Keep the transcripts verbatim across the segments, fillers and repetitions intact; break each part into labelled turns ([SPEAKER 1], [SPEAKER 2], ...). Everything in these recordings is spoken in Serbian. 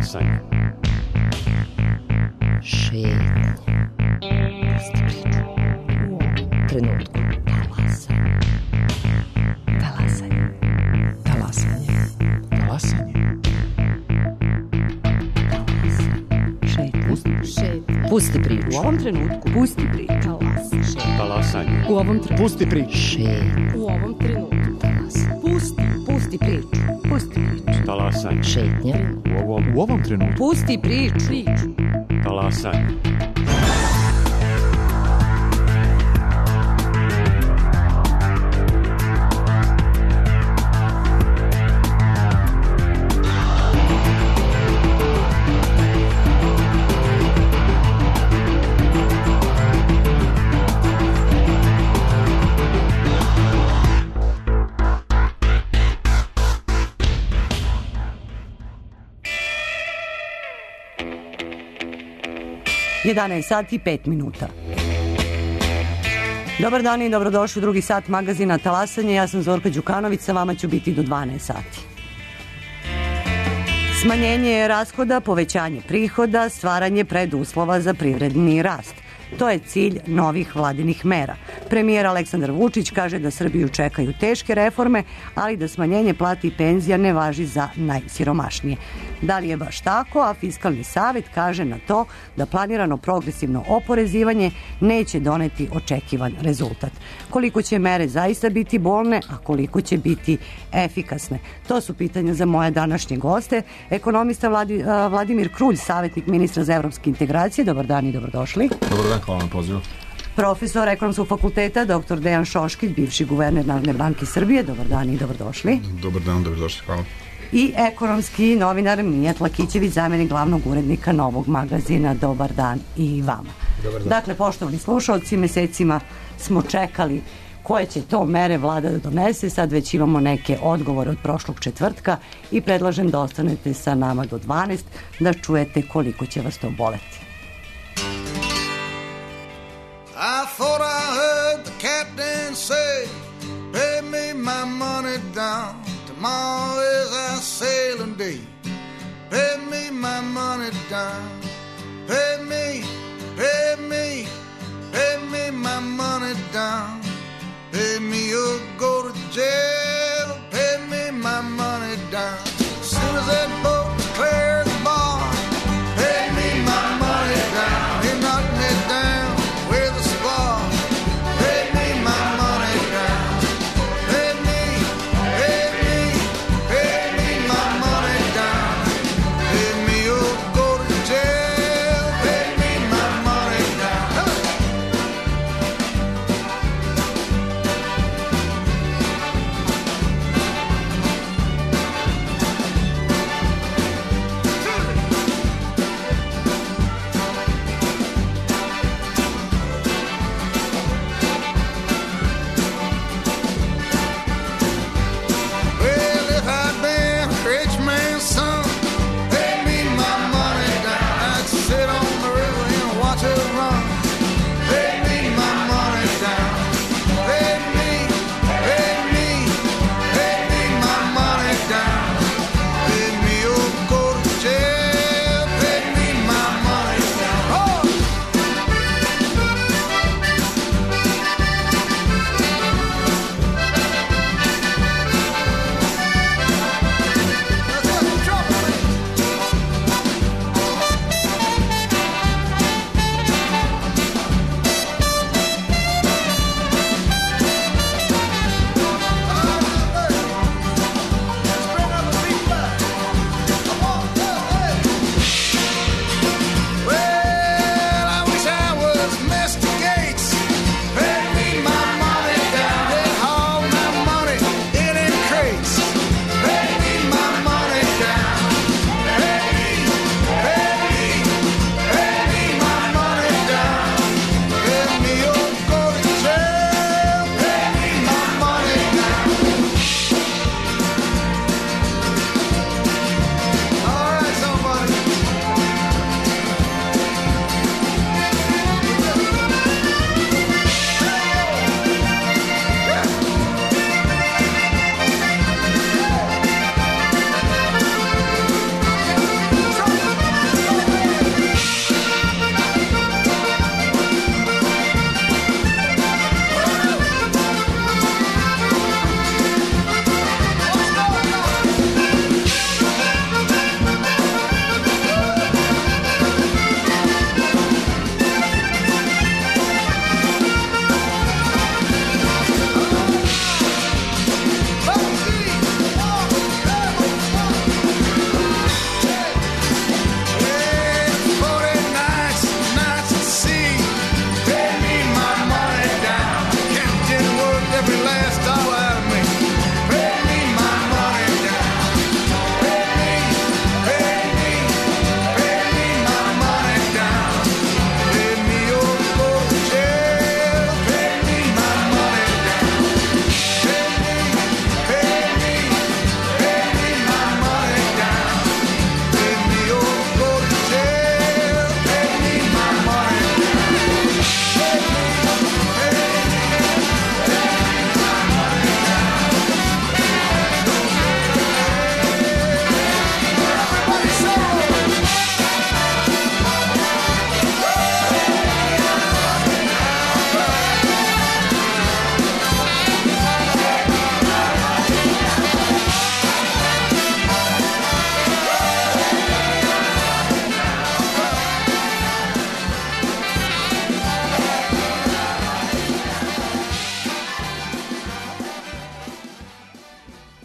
[SPEAKER 1] Talasanje.
[SPEAKER 2] Šetnje. Pusti priču. U ovom trenutku. Talasanje. Talasanje. Talasanje.
[SPEAKER 3] Talasanje.
[SPEAKER 2] Šetnje. Pusti priču.
[SPEAKER 4] U ovom trenutku.
[SPEAKER 2] Pusti priču.
[SPEAKER 4] Talasanje.
[SPEAKER 1] Talasanje.
[SPEAKER 4] U ovom trenutku.
[SPEAKER 3] Pusti priču.
[SPEAKER 2] Šetnje.
[SPEAKER 4] U ovom trenutku.
[SPEAKER 2] Talasanje.
[SPEAKER 4] Pusti. Pusti priču. Pusti priču.
[SPEAKER 1] Talasanje.
[SPEAKER 2] Šetnje.
[SPEAKER 1] U ovom,
[SPEAKER 3] U ovom trenutku.
[SPEAKER 4] Pusti priču. Priču.
[SPEAKER 1] talasanje.
[SPEAKER 5] jedanaest sati i pet minuta. Dobar dan i dobrodošli u drugi sat magazina Talasanje. Ja sam Zorka Đukanović, sa vama ću biti do dvanaest sati. Smanjenje rashoda, povećanje prihoda, stvaranje preduslova za privredni rast. To je cilj novih vladinih mera. Premijer Aleksandar Vučić kaže da Srbiju čekaju teške reforme, ali da smanjenje plati i penzija ne važi za najsiromašnije. Da li je baš tako, a Fiskalni savet kaže na to da planirano progresivno oporezivanje neće doneti očekivan rezultat. Koliko će mere zaista biti bolne, a koliko će biti efikasne? To su pitanja za moje današnje goste. Ekonomista Vladi, Vladimir Krulj, savjetnik ministra za evropske integracije. Dobar dan i dobrodošli.
[SPEAKER 6] Dobar dan, hvala na pozivu.
[SPEAKER 5] Profesor Ekonomskog fakulteta, doktor Dejan Šoškić, bivši guverner Narodne banke Srbije. Dobar dan i dobrodošli.
[SPEAKER 6] Dobar dan, dobrodošli, hvala.
[SPEAKER 5] I ekonomski novinar Mijat Lakićević, zamjenik glavnog urednika Novog magazina. Dobar dan i vama.
[SPEAKER 6] Dobar dan.
[SPEAKER 5] Dakle, poštovani slušalci, mesecima smo čekali koje će to mere vlada da donese. Sad već imamo neke odgovore od prošlog četvrtka i predlažem da ostanete sa nama do dvanaest da čujete koliko će vas to boleti.
[SPEAKER 7] I thought I heard the captain say, pay me my money down. Tomorrow is our sailing day. Pay me my money down. Pay me, pay me, pay me my money down. Pay me or go to jail. Pay me my money down. As soon as that boat clears the bar, pay me my money down. He knocked me down with a spar. Pay me my money down. Pay me, pay me, pay me my money down. Pay me or go to jail. Pay me my money down.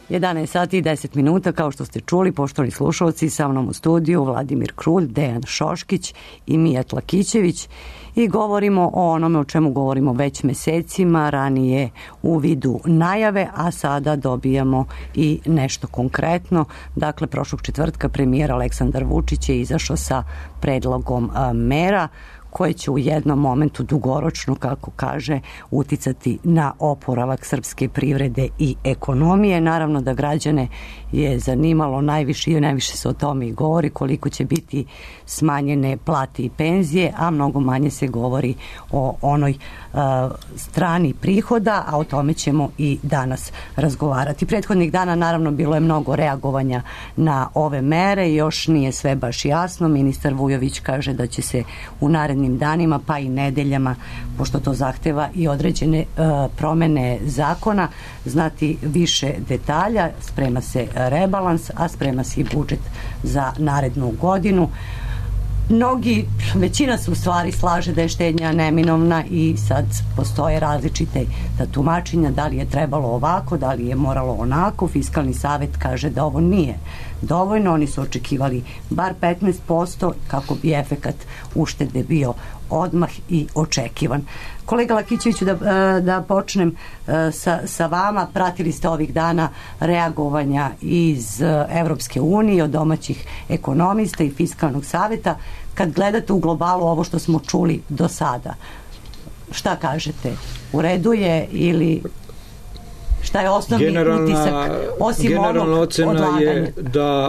[SPEAKER 5] jedanaest sati i deset minuta, kao što ste čuli, poštovani slušalci, sa mnom u studiju Vladimir Krulj, Dejan Šoškić i Mijat Lakićević i govorimo o onome o čemu govorimo već mesecima, ranije u vidu najave, a sada dobijamo i nešto konkretno. Dakle, prošlog četvrtka premijer Aleksandar Vučić je izašao sa predlogom a, mera koje će u jednom momentu dugoročno, kako kaže, uticati na oporavak srpske privrede i ekonomije. Naravno da građane je zanimalo najviše i najviše se o tome i govori koliko će biti smanjene plate i penzije, a mnogo manje se govori o onoj uh, strani prihoda, a o tome ćemo i danas razgovarati. Prethodnih dana naravno bilo je mnogo reagovanja na ove mere, još nije sve baš jasno. Ministar Vujović kaže da će se u narednim danima pa i nedeljama, pošto to zahteva i određene uh, promene zakona, znati više detalja. Sprema se rebalans, a sprema se i budžet za narednu godinu. Mnogi, većina se u stvari slaže da je štednja neminovna i sad postoje različite da tumačenja, da li je trebalo ovako, da li je moralo onako. Fiskalni savet kaže da ovo nije dovoljno, oni su očekivali bar petnaest posto kako bi efekat uštede bio odmah i očekivan. Kolega Lakićeviću, da, da počnem sa, sa vama. Pratili ste ovih dana reagovanja iz Evropske unije, od domaćih ekonomista i Fiskalnog saveta. Kad gledate u globalu ovo što smo čuli do sada, šta kažete? U redu je ili šta je osnovni generalna, utisak osim
[SPEAKER 1] generalna
[SPEAKER 5] onog
[SPEAKER 1] ocena
[SPEAKER 5] odlaganja?
[SPEAKER 1] Je da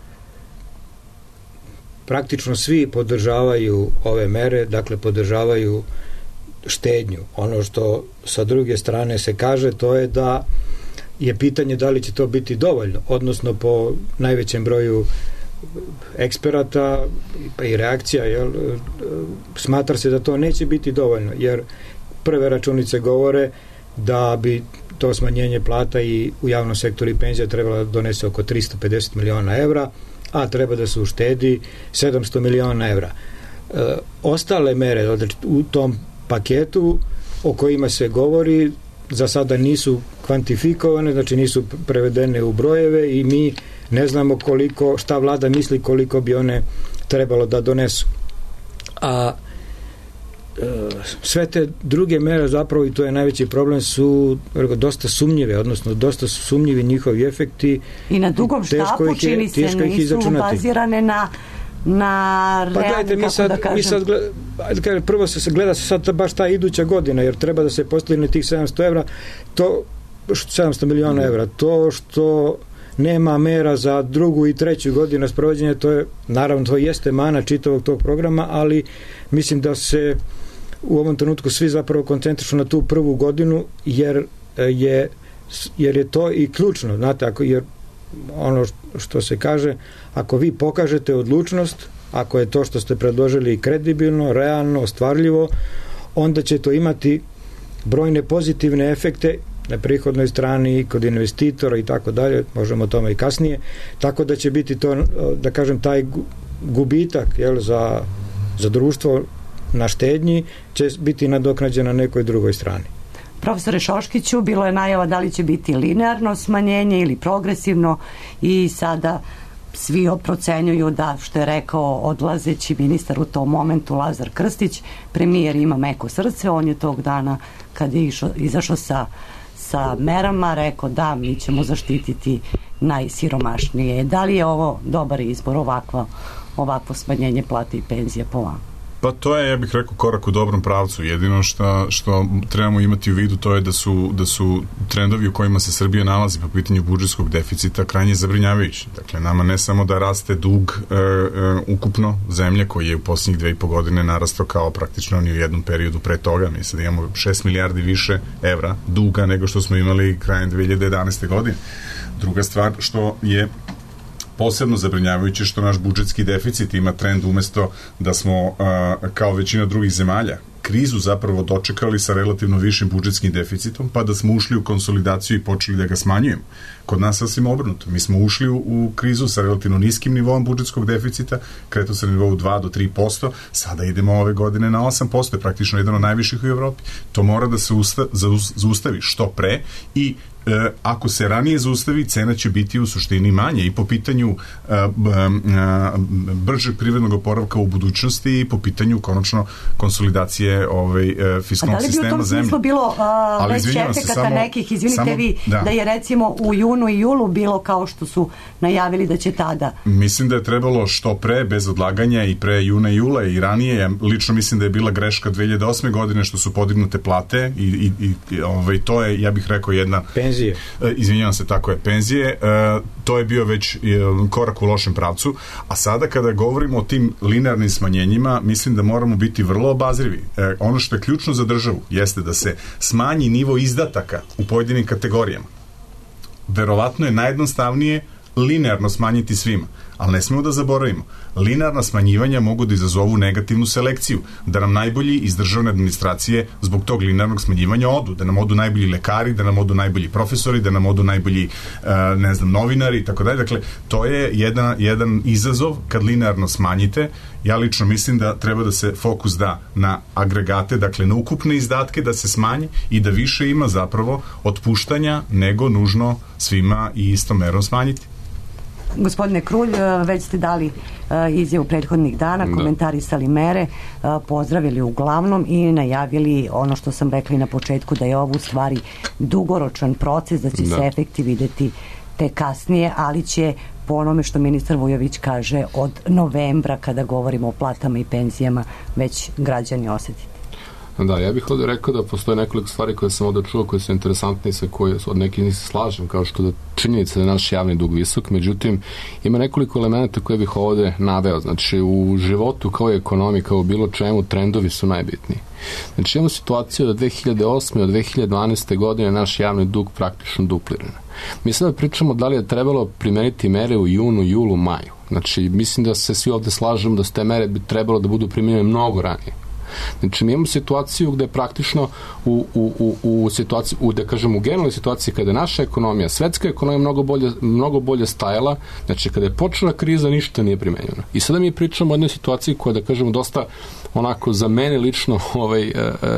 [SPEAKER 1] praktično svi podržavaju ove mere, dakle podržavaju štednju. Ono što sa druge strane se kaže, to je da je pitanje da li će to biti dovoljno, odnosno po najvećem broju eksperata pa i reakcija, jel, smatra se da to neće biti dovoljno, jer prve računice govore da bi to smanjenje plata i u javnom sektoru i penzija trebalo da donese oko tristo pedeset miliona evra, a treba da se uštedi sedamsto miliona evra. E, ostale mere u tom paketu o kojima se govori za sada nisu kvantifikovane, znači nisu prevedene u brojeve i mi ne znamo koliko, šta vlada misli koliko bi one trebalo da donesu. A e, sve te druge mere zapravo, i to je najveći problem, su dosta sumnjive, odnosno dosta su sumnjivi njihovi efekti.
[SPEAKER 5] I na dugom štapu čini se nisu bazirane na na realni,
[SPEAKER 1] pa gledajte, mi sad,
[SPEAKER 5] da
[SPEAKER 1] mi sad gleda, prvo se gleda se sad baš ta iduća godina, jer treba da se postigne tih sedamsto evra, to sedamsto miliona evra, to što nema mera za drugu i treću godinu sprovođenja, to je, naravno, to jeste mana čitavog tog programa, ali mislim da se u ovom trenutku svi zapravo koncentrišu na tu prvu godinu, jer je, jer je to i ključno, znate, ako, jer ono što se kaže, ako vi pokažete odlučnost, ako je to što ste predložili kredibilno, realno, ostvarljivo, onda će to imati brojne pozitivne efekte na prihodnoj strani, kod investitora i tako dalje, možemo o tome i kasnije, tako da će biti to, da kažem, taj gubitak, jel, za, za društvo na štednji će biti nadoknađen na nekoj drugoj strani.
[SPEAKER 5] Profesore Šoškiću, bilo je najava da li će biti linearno smanjenje ili progresivno i sada svi procenjuju da, što je rekao odlazeći ministar u tom momentu Lazar Krstić, premijer ima meko srce, on je tog dana kad je išao, izašao sa, sa merama rekao da mi ćemo zaštititi najsiromašnije. Da li je ovo dobar izbor, ovakvo, ovakvo smanjenje plate i penzije po vama?
[SPEAKER 6] Pa to je, ja bih rekao, korak u dobrom pravcu. Jedino što, što trebamo imati u vidu to je da su, da su trendovi u kojima se Srbija nalazi po pitanju budžetskog deficita krajnje zabrinjavajući. Dakle, nama ne samo da raste dug e, e, ukupno zemlje koji je u posljednjih dve i po godine narastao kao praktično ni u jednom periodu pre toga. Mi sad imamo šest milijardi više evra duga nego što smo imali krajem dve hiljade jedanaeste. godine. Druga stvar što je posebno zabrinjavajuće što naš budžetski deficit ima trend umesto da smo a, kao većina drugih zemalja krizu zapravo dočekali sa relativno višim budžetskim deficitom, pa da smo ušli u konsolidaciju i počeli da ga smanjujemo. Kod nas sasvim obrnuto. Mi smo ušli u, u krizu sa relativno niskim nivoom budžetskog deficita, kretao se na nivou dva do tri posto, sada idemo ove godine na osam posto, je praktično jedan od najviših u Evropi. To mora da se usta, zaustavi što pre i e, ako se ranije zaustavi, cena će biti u suštini manje i po pitanju e, b, e, bržeg privrednog oporavka u budućnosti i po pitanju konačno konsolidacije ovaj, e, fiskalnog sistema zemlje.
[SPEAKER 5] A da li bi u tom smislu bilo uh, već efekata samo, nekih, izvinite samo, vi, da. da je recimo u junu i julu bilo kao što su najavili da će tada?
[SPEAKER 6] Mislim da je trebalo što pre, bez odlaganja i pre juna i jula i ranije. Ja lično mislim da je bila greška dve hiljade osme godine što su podignute plate i, i, i ovaj, to je, ja bih rekao, jedna...
[SPEAKER 1] Penzije.
[SPEAKER 6] E, izvinjavam se, tako je, penzije. E, to je bio već e, korak u lošem pravcu. A sada kada govorimo o tim linearnim smanjenjima, mislim da moramo biti vrlo obazrivi. E, ono što je ključno za državu jeste da se smanji nivo izdataka u pojedinim kategorijama. Verovatno je najjednostavnije linearno smanjiti svima, ali ne smemo da zaboravimo. Linearna smanjivanja mogu da izazovu negativnu selekciju, da nam najbolji iz državne administracije zbog tog linearnog smanjivanja odu, da nam odu najbolji lekari, da nam odu najbolji profesori, da nam odu najbolji uh, ne znam, novinari i tako dalje. Dakle, to je jedan, jedan izazov kad linearno smanjite. Ja lično mislim da treba da se fokus da na agregate, dakle na ukupne izdatke da se smanji i da više ima zapravo otpuštanja nego nužno svima i istom merom smanjiti.
[SPEAKER 5] Gospodine Krulj, već ste dali izjavu prethodnih dana, komentarisali mere, pozdravili uglavnom i najavili ono što sam rekla i na početku, da je ovo u stvari dugoročan proces, da će da. se efekti videti te kasnije, ali će po onome što ministar Vujović kaže od novembra, kada govorimo o platama i penzijama, već građani osetiti.
[SPEAKER 3] Da, ja bih ovdje rekao da postoje nekoliko stvari koje sam ovdje čuo, koje su interesantne i sa koje od nekih nisi slažem, kao što da činjenica da je naš javni dug visok, međutim ima nekoliko elementa koje bih ovdje naveo. Znači, u životu kao i ekonomiji, kao u bilo čemu, trendovi su najbitniji. Znači, imamo situaciju da dve hiljade osme od dve hiljade dvanaeste godine naš javni dug praktično dupliran. Mi sada pričamo da li je trebalo primeniti mere u junu, julu, maju. Znači, mislim da se svi ovdje slažemo da su te mere bi trebalo da budu primenjene mnogo ranije. Znači, mi imamo situaciju gde praktično u, u, u, u situaciji, u, da kažem, u generalnoj situaciji kada je naša ekonomija, svetska ekonomija mnogo bolje, mnogo bolje stajala, znači kada je počela kriza, ništa nije primenjeno. I sada mi pričamo o jednoj situaciji koja, da kažemo, dosta onako za mene lično ovaj, e, e,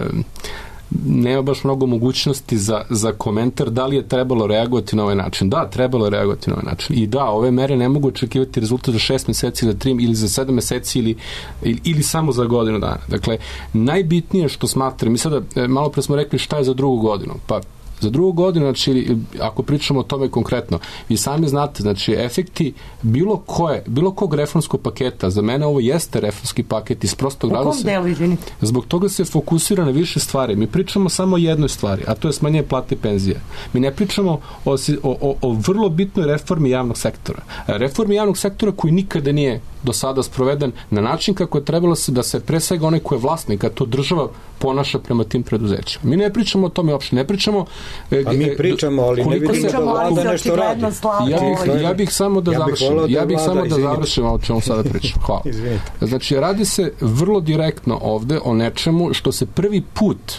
[SPEAKER 3] nema baš mnogo mogućnosti za, za komentar da li je trebalo reagovati na ovaj način. Da, trebalo je reagovati na ovaj način. I da, ove mere ne mogu očekivati rezultat za šest meseci ili za tri ili za sedam meseci ili, ili, ili samo za godinu dana. Dakle, najbitnije što smatram, mi sada malo pre smo rekli šta je za drugu godinu. Pa za drugu godinu, znači, ako pričamo o tome konkretno, vi sami znate, znači, efekti bilo koje, bilo kog reformskog paketa, za mene ovo jeste reformski paket iz prostog razloga. U kom delu, izvinite? Zbog toga se fokusira na više stvari. Mi pričamo samo o jednoj stvari, a to je smanjenje plate i penzije. Mi ne pričamo o, o, o vrlo bitnoj reformi javnog sektora. Reformi javnog sektora koji nikada nije do sada sproveden na način kako je trebalo se da se pre svega onaj ko je vlasnik, a to država ponaša prema tim preduzećima. Mi ne pričamo o tome uopšte, ne pričamo...
[SPEAKER 1] Pa mi pričamo, ali ne vidimo da vlada nešto radi.
[SPEAKER 3] Ja bih, ja bih samo da ja završim. Da ja bih vlada, samo da izvinite. završim o čemu sada pričam. Hvala. Znači, radi se vrlo direktno ovde o nečemu što se prvi put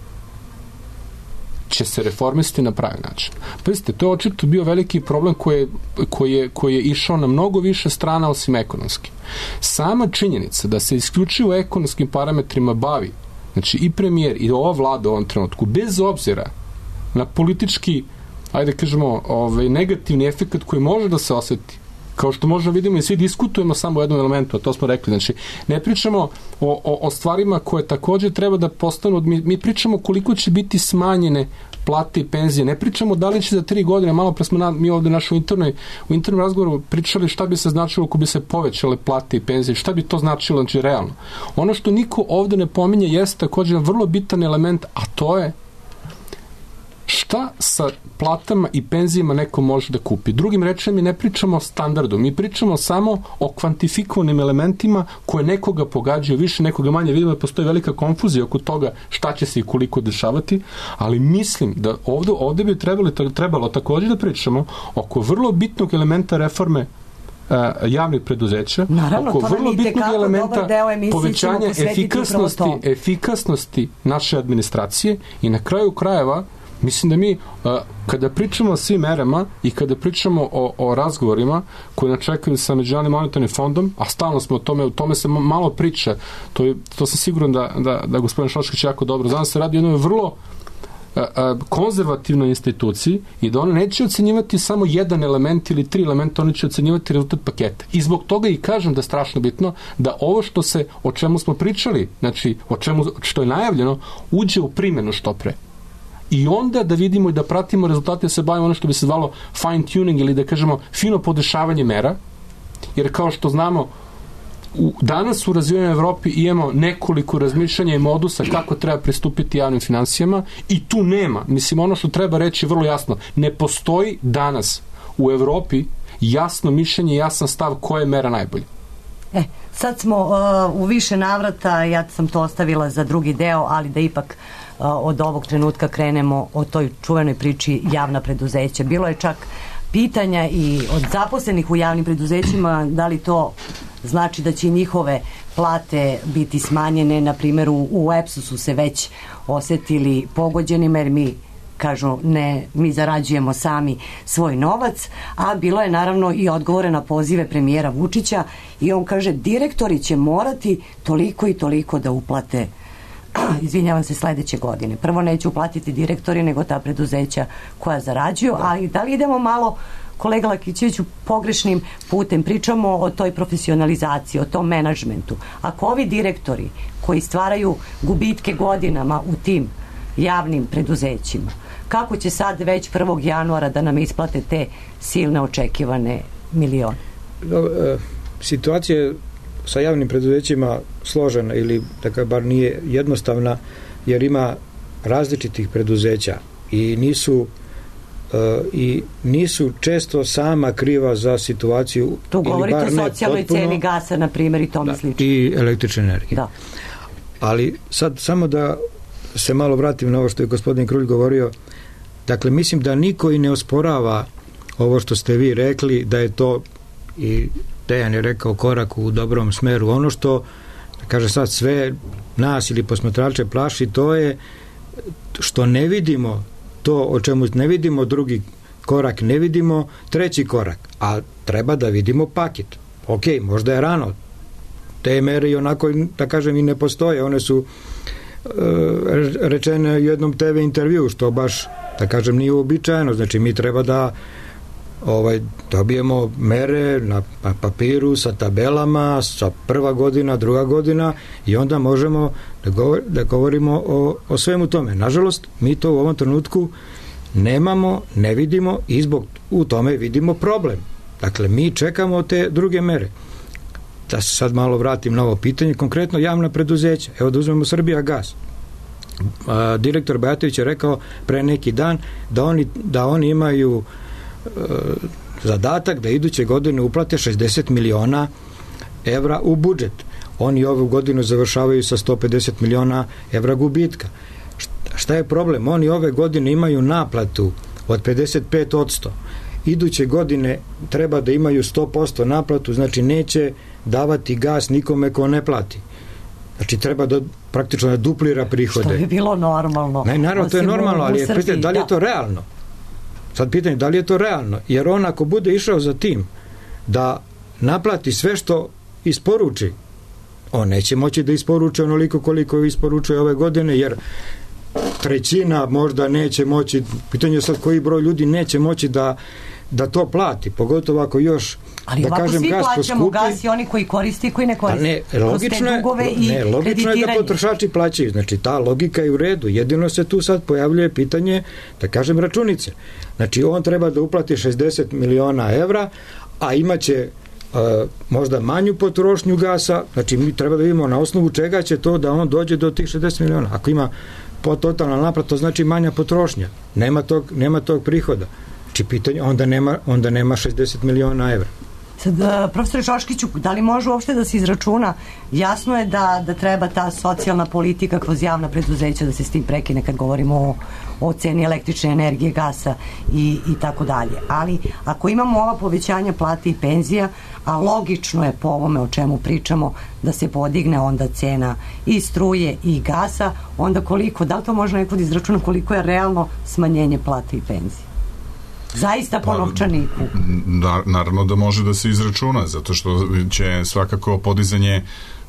[SPEAKER 3] će se reformisati na pravi način. Pazite, to je očito bio veliki problem koji je, koji je, koji je išao na mnogo više strana osim ekonomski. Sama činjenica da se isključivo ekonomskim parametrima bavi, znači i premijer i ova vlada u ovom trenutku, bez obzira na politički, ajde kažemo, ovaj, negativni efekt koji može da se osjeti, kao što možemo vidimo i svi diskutujemo samo o jednom elementu, a to smo rekli, znači ne pričamo o, o, o stvarima koje također treba da postanu, mi, mi pričamo koliko će biti smanjene plate i penzije, ne pričamo da li će za tri godine, malo pre smo na, mi ovdje našu internoj, u internom razgovoru pričali šta bi se značilo ako bi se povećale plate i penzije, šta bi to značilo, znači realno. Ono što niko ovdje ne pominje jeste također vrlo bitan element, a to je šta sa platama i penzijama neko može da kupi. Drugim rečima, mi ne pričamo o standardu, mi pričamo samo o kvantifikovanim elementima koje nekoga pogađaju više, nekoga manje. Vidimo da postoji velika konfuzija oko toga šta će se i koliko dešavati, ali mislim da ovdje, ovdje bi trebalo, trebalo također da pričamo oko vrlo bitnog elementa reforme Uh, javnih preduzeća,
[SPEAKER 5] naravno,
[SPEAKER 3] oko vrlo bitnog elementa povećanja efikasnosti, efikasnosti naše administracije i na kraju krajeva mislim da mi, uh, kada pričamo o svim merama i kada pričamo o, o razgovorima koji nas čekaju sa Međunarodnim monetarnim fondom, a stalno smo o tome, o tome se malo priča, to, je, to sam siguran da, da, da gospodin Šoškić jako dobro zna, se radi o jednoj vrlo konzervativnoj instituciji i da ona neće ocenjivati samo jedan element ili tri elementa, ona će ocenjivati rezultat paketa. I zbog toga i kažem da je strašno bitno da ovo što se, o čemu smo pričali, znači o čemu, što je najavljeno, uđe u primjenu što pre. I onda da vidimo i da pratimo rezultate, se bavimo ono što bi se zvalo fine tuning ili da kažemo fino podešavanje mera, jer kao što znamo u, danas u razvijenoj Evropi imamo nekoliko razmišljanja i modusa kako treba pristupiti javnim financijama i tu nema, mislim ono što treba reći vrlo jasno, ne postoji danas u Evropi jasno mišljenje i jasan stav koja je mera najbolja.
[SPEAKER 5] E, sad smo uh, u više navrata, ja sam to ostavila za drugi deo, ali da ipak uh, od ovog trenutka krenemo o toj čuvenoj priči javna preduzeća. Bilo je čak pitanja i od zaposlenih u javnim preduzećima da li to znači da će njihove plate biti smanjene, na primjer u, u E P S-u su se već osetili pogođenima jer mi kažu ne, mi zarađujemo sami svoj novac, a bilo je naravno i odgovore na pozive premijera Vučića i on kaže direktori će morati toliko i toliko da uplate izvinjavam se sledeće godine. Prvo neće uplatiti direktori nego ta preduzeća koja zarađuju, ali da li idemo malo kolega Lakićeviću pogrešnim putem, pričamo o toj profesionalizaciji, o tom menadžmentu. Ako ovi direktori koji stvaraju gubitke godinama u tim javnim preduzećima, kako će sad već prvog januara da nam isplate te silne očekivane milione?
[SPEAKER 1] No, e, situacija je sa javnim preduzećima složena ili tako bar nije jednostavna jer ima različitih preduzeća i nisu e, i nisu često sama kriva za situaciju.
[SPEAKER 5] Tu govorite o socijalnoj ceni gasa na primjer i tome
[SPEAKER 1] da,
[SPEAKER 5] slično.
[SPEAKER 1] I električne energije.
[SPEAKER 5] Da.
[SPEAKER 1] Ali sad samo da se malo vratim na ovo što je gospodin Krulj govorio. Dakle, mislim da niko i ne osporava ovo što ste vi rekli, da je to, i Dejan je rekao, korak u dobrom smeru. Ono što, kaže sad, sve nas ili posmatrače plaši, to je što ne vidimo to o čemu ne vidimo drugi korak, ne vidimo treći korak, a treba da vidimo paket. Ok, možda je rano. Te mere i onako, da kažem, i ne postoje. One su rečene u jednom te ve intervju, što baš, da kažem, nije uobičajeno. Znači, mi treba da ovaj, dobijemo mere na papiru sa tabelama, sa prva godina, druga godina i onda možemo da, govor, da govorimo o, o svemu tome. Nažalost, mi to u ovom trenutku nemamo, ne vidimo i zbog u tome vidimo problem. Dakle, mi čekamo te druge mere. Da se sad malo vratim na ovo pitanje, konkretno javna preduzeća. Evo da uzmemo Srbijagas. A, direktor Bajatović je rekao pre neki dan da oni, da oni imaju e, zadatak da iduće godine uplate šezdeset miliona evra u budžet. Oni ovu godinu završavaju sa sto pedeset miliona evra gubitka. Šta je problem? Oni ove godine imaju naplatu od pedeset pet posto. Iduće godine treba da imaju sto posto naplatu, znači neće davati gas nikome ko ne plati. Znači treba da praktično da duplira prihode.
[SPEAKER 5] Što bi bilo normalno.
[SPEAKER 1] Ne, naravno, to je normalno, ali je pitanje, da li je to realno? Sad pitanje, da li je to realno? Jer on ako bude išao za tim da naplati sve što isporuči, on neće moći da isporuče onoliko koliko isporučuje ove godine, jer trećina možda neće moći, pitanje je sad koji broj ljudi neće moći da da to plati, pogotovo ako još
[SPEAKER 5] ali
[SPEAKER 1] da
[SPEAKER 5] ovako
[SPEAKER 1] kažem
[SPEAKER 5] svi
[SPEAKER 1] gas
[SPEAKER 5] plaćamo
[SPEAKER 1] poskupi,
[SPEAKER 5] gas i oni koji koriste i koji ne koriste.
[SPEAKER 1] Ne, logično je, ne, logično je da potrošači plaćaju, znači ta logika je u redu, jedino se tu sad pojavljuje pitanje, da kažem, računice. Znači on treba da uplati šezdeset miliona evra, a imaće uh, možda manju potrošnju gasa, znači mi treba da vidimo na osnovu čega će to da on dođe do tih šezdeset miliona. Ako ima po totalna naplata, to znači manja potrošnja, nema tog, nema tog prihoda. Pitanje, onda nema, onda nema šezdeset miliona evra.
[SPEAKER 5] Sad, profesor Šoškiću, da li može uopšte da se izračuna? Jasno je da, da treba ta socijalna politika kroz javna preduzeća da se s tim prekine kad govorimo o, o ceni električne energije, gasa i, i tako dalje. Ali ako imamo ova povećanja plata i penzija, a logično je po ovome o čemu pričamo da se podigne onda cena i struje i gasa, onda koliko, da li to može neko da izračuna koliko je realno smanjenje plata i penzija? Zaista po novčaniku.
[SPEAKER 6] Na, naravno da može da se izračuna, zato što će svakako podizanje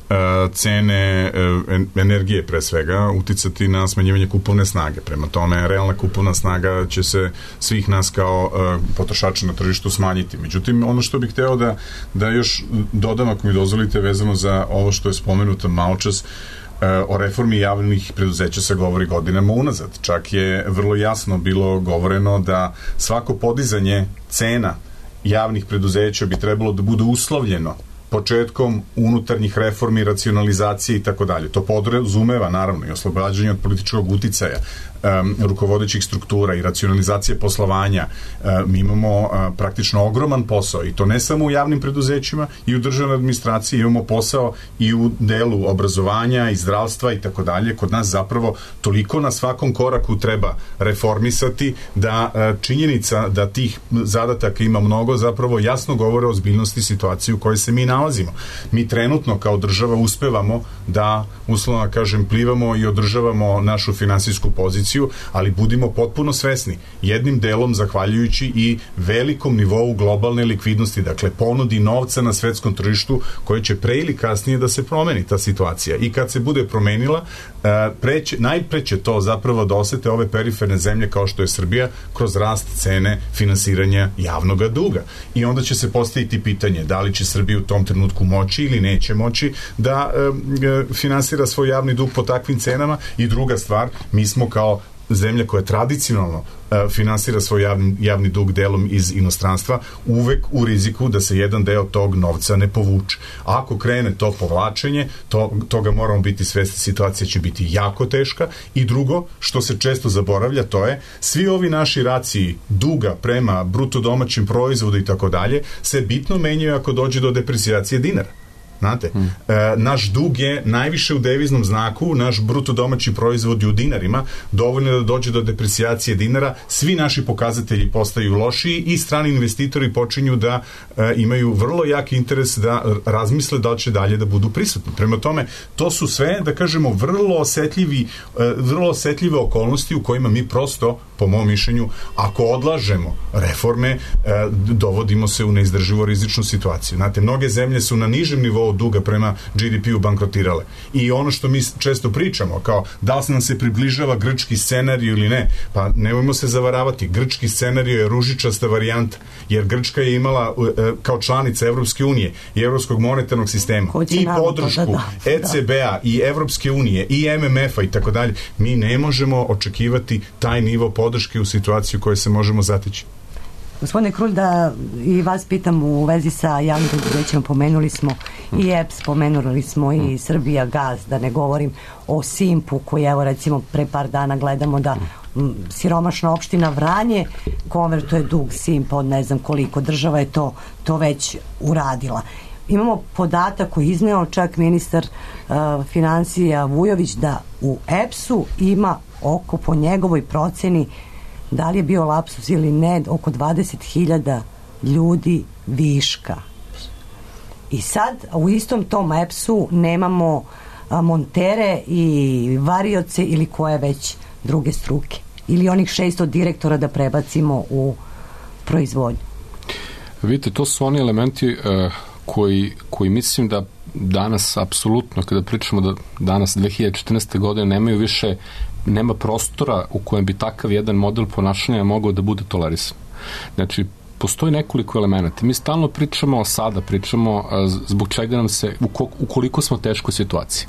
[SPEAKER 6] cene energije pre svega uticati na smanjivanje kupovne snage. Prema tome, realna kupovna snaga će se svih nas kao potrošača na tržištu smanjiti. Međutim, ono što bih hteo da, da još dodam, ako mi dozvolite, vezano za ovo što je spomenuto maločas, o reformi javnih preduzeća se govori godinama unazad. Čak je vrlo jasno bilo govoreno da svako podizanje cena javnih preduzeća bi trebalo da bude uslovljeno početkom unutarnjih reformi, racionalizacije i tako dalje. To podrazumeva, naravno, i oslobađanje od političkog uticaja, um, rukovodećih struktura i racionalizacije poslovanja. Um, mi imamo uh, praktično ogroman posao i to ne samo u javnim preduzećima i u državnoj administraciji, imamo posao i u delu obrazovanja i zdravstva i tako dalje. Kod nas zapravo toliko na svakom koraku treba reformisati da uh, činjenica da tih zadataka ima mnogo zapravo jasno govore o ozbiljnosti situacije u kojoj se mi nalazimo. Mi trenutno kao država uspevamo da, uslovno kažem, plivamo i održavamo našu finansijsku poziciju, ali budimo potpuno svesni, jednim delom zahvaljujući i velikom nivou globalne likvidnosti, dakle ponudi novca na svetskom tržištu koje će pre ili kasnije da se promeni ta situacija. I kad se bude promenila, preće, najpre će to zapravo da osete ove periferne zemlje kao što je Srbija kroz rast cene finansiranja javnog duga. I onda će se postaviti pitanje da li će Srbija u tom trenutku moći ili neće moći da e, finansira svoj javni dug po takvim cenama. I druga stvar, mi smo kao zemlja koja tradicionalno uh, finansira svoj javni, javni dug delom iz inostranstva, uvek u riziku da se jedan deo tog novca ne povuče. A ako krene to povlačenje, to, toga moramo biti svesni, situacija će biti jako teška. I drugo, što se često zaboravlja, to je svi ovi naši raciji duga prema bruto domaćim proizvodu i tako dalje se bitno menjaju ako dođe do deprecijacije dinara. Znate, hmm. e, naš dug je najviše u deviznom znaku, naš bruto domaći proizvod je u dinarima, dovoljno da dođe do deprecijacije dinara, svi naši pokazatelji postaju lošiji i strani investitori počinju da e, imaju vrlo jak interes da razmisle da li će dalje da budu prisutni. Prema tome, to su sve, da kažemo, vrlo osetljivi, e, vrlo osetljive okolnosti u kojima mi prosto, po mom mišljenju, ako odlažemo reforme, e, dovodimo se u neizdrživo rizičnu situaciju. Znate, mnoge zemlje su na nižem nivou duga prema G D P-u bankrotirale. I ono što mi često pričamo, kao da li nam se približava grčki scenarij ili ne, pa nemojmo se zavaravati, grčki scenarij je ružičasta varijanta, jer Grčka je imala kao članica Evropske unije i Evropskog monetarnog sistema i podršku E C B-a i Evropske unije i M M F-a i tako dalje. Mi ne možemo očekivati taj nivo podrške u situaciju u kojoj se možemo zateći.
[SPEAKER 5] Gospodine Krulj, da i vas pitam u vezi sa javnim preduzećima, pomenuli smo i E P S, pomenuli smo i Srbija Gaz, da ne govorim o Simpu, koji evo recimo pre par dana gledamo da m, siromašna opština Vranje konvertuje dug Simpa od ne znam koliko, država je to, to već uradila. Imamo podatak koji izneo čak ministar uh, financija Vujović da u E P S-u ima oko, po njegovoj proceni, da li je bio lapsus ili ne, oko dvadeset hiljada ljudi viška. I sad u istom tom E P S-u nemamo a, montere i varioce ili koje već druge struke. Ili onih šesto direktora da prebacimo u proizvodnju.
[SPEAKER 3] Vidite, to su oni elementi uh, koji, koji mislim da danas apsolutno, kada pričamo da danas dve hiljade četrnaeste. godine nemaju više, nema prostora u kojem bi takav jedan model ponašanja mogao da bude tolerisan. Znači, postoji nekoliko elemenata. Mi stalno pričamo, sada pričamo zbog čega nam se, ukoliko smo u teškoj situaciji.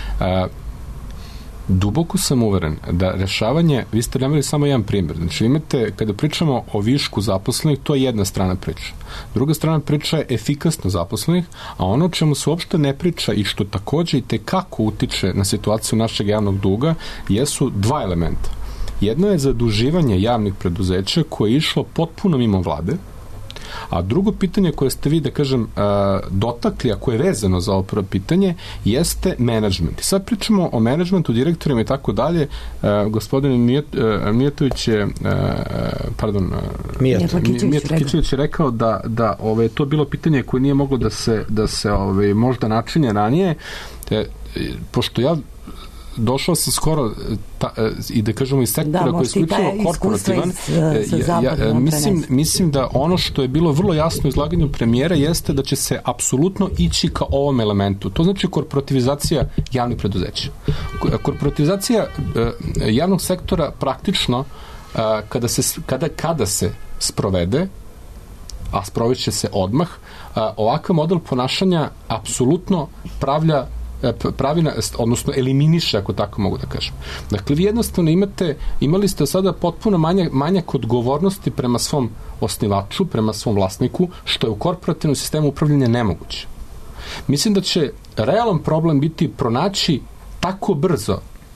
[SPEAKER 3] Duboko sam uveren da rešavanje, vi ste naveli samo jedan primjer, znači imate, kada pričamo o višku zaposlenih, to je jedna strana priča. Druga strana priča je efikasno zaposlenih, a ono o čemu se uopšte ne priča i što takođe i tekako utiče na situaciju našeg javnog duga, jesu dva elementa. Jedno je zaduživanje javnih preduzeća koje je išlo potpuno mimo vlade, a drugo pitanje koje ste vi, da kažem, dotakli, a koje je vezano za ovo prvo pitanje, jeste menadžment. I sad pričamo o menadžmentu, direktorima i tako dalje. Gospodin Mijatović je, pardon, Mijatla Kičević je rekao da, da ove, to bilo pitanje koje nije moglo da se, da se ove, možda načinje ranije, te, pošto ja došao sam skoro ta, i da kažemo iz sektora
[SPEAKER 5] da,
[SPEAKER 3] koji je isključivo korporativan.
[SPEAKER 5] Iz, uh,
[SPEAKER 3] ja, ja, mislim, mislim da ono što je bilo vrlo jasno u izlaganju premijera jeste da će se apsolutno ići ka ovom elementu. To znači korporativizacija javnih preduzeća. Korporativizacija uh, javnog sektora praktično uh, kada, se, kada, kada se sprovede, a sproveće se odmah, a, ovakav model ponašanja apsolutno pravlja pravi, odnosno eliminiše, ako tako mogu da kažem. Dakle, vi jednostavno imate, imali ste sada potpuno manjak, manjak odgovornosti prema svom osnivaču, prema svom vlasniku, što je u korporativnom sistemu upravljanja nemoguće. Mislim da će realan problem biti pronaći tako brzo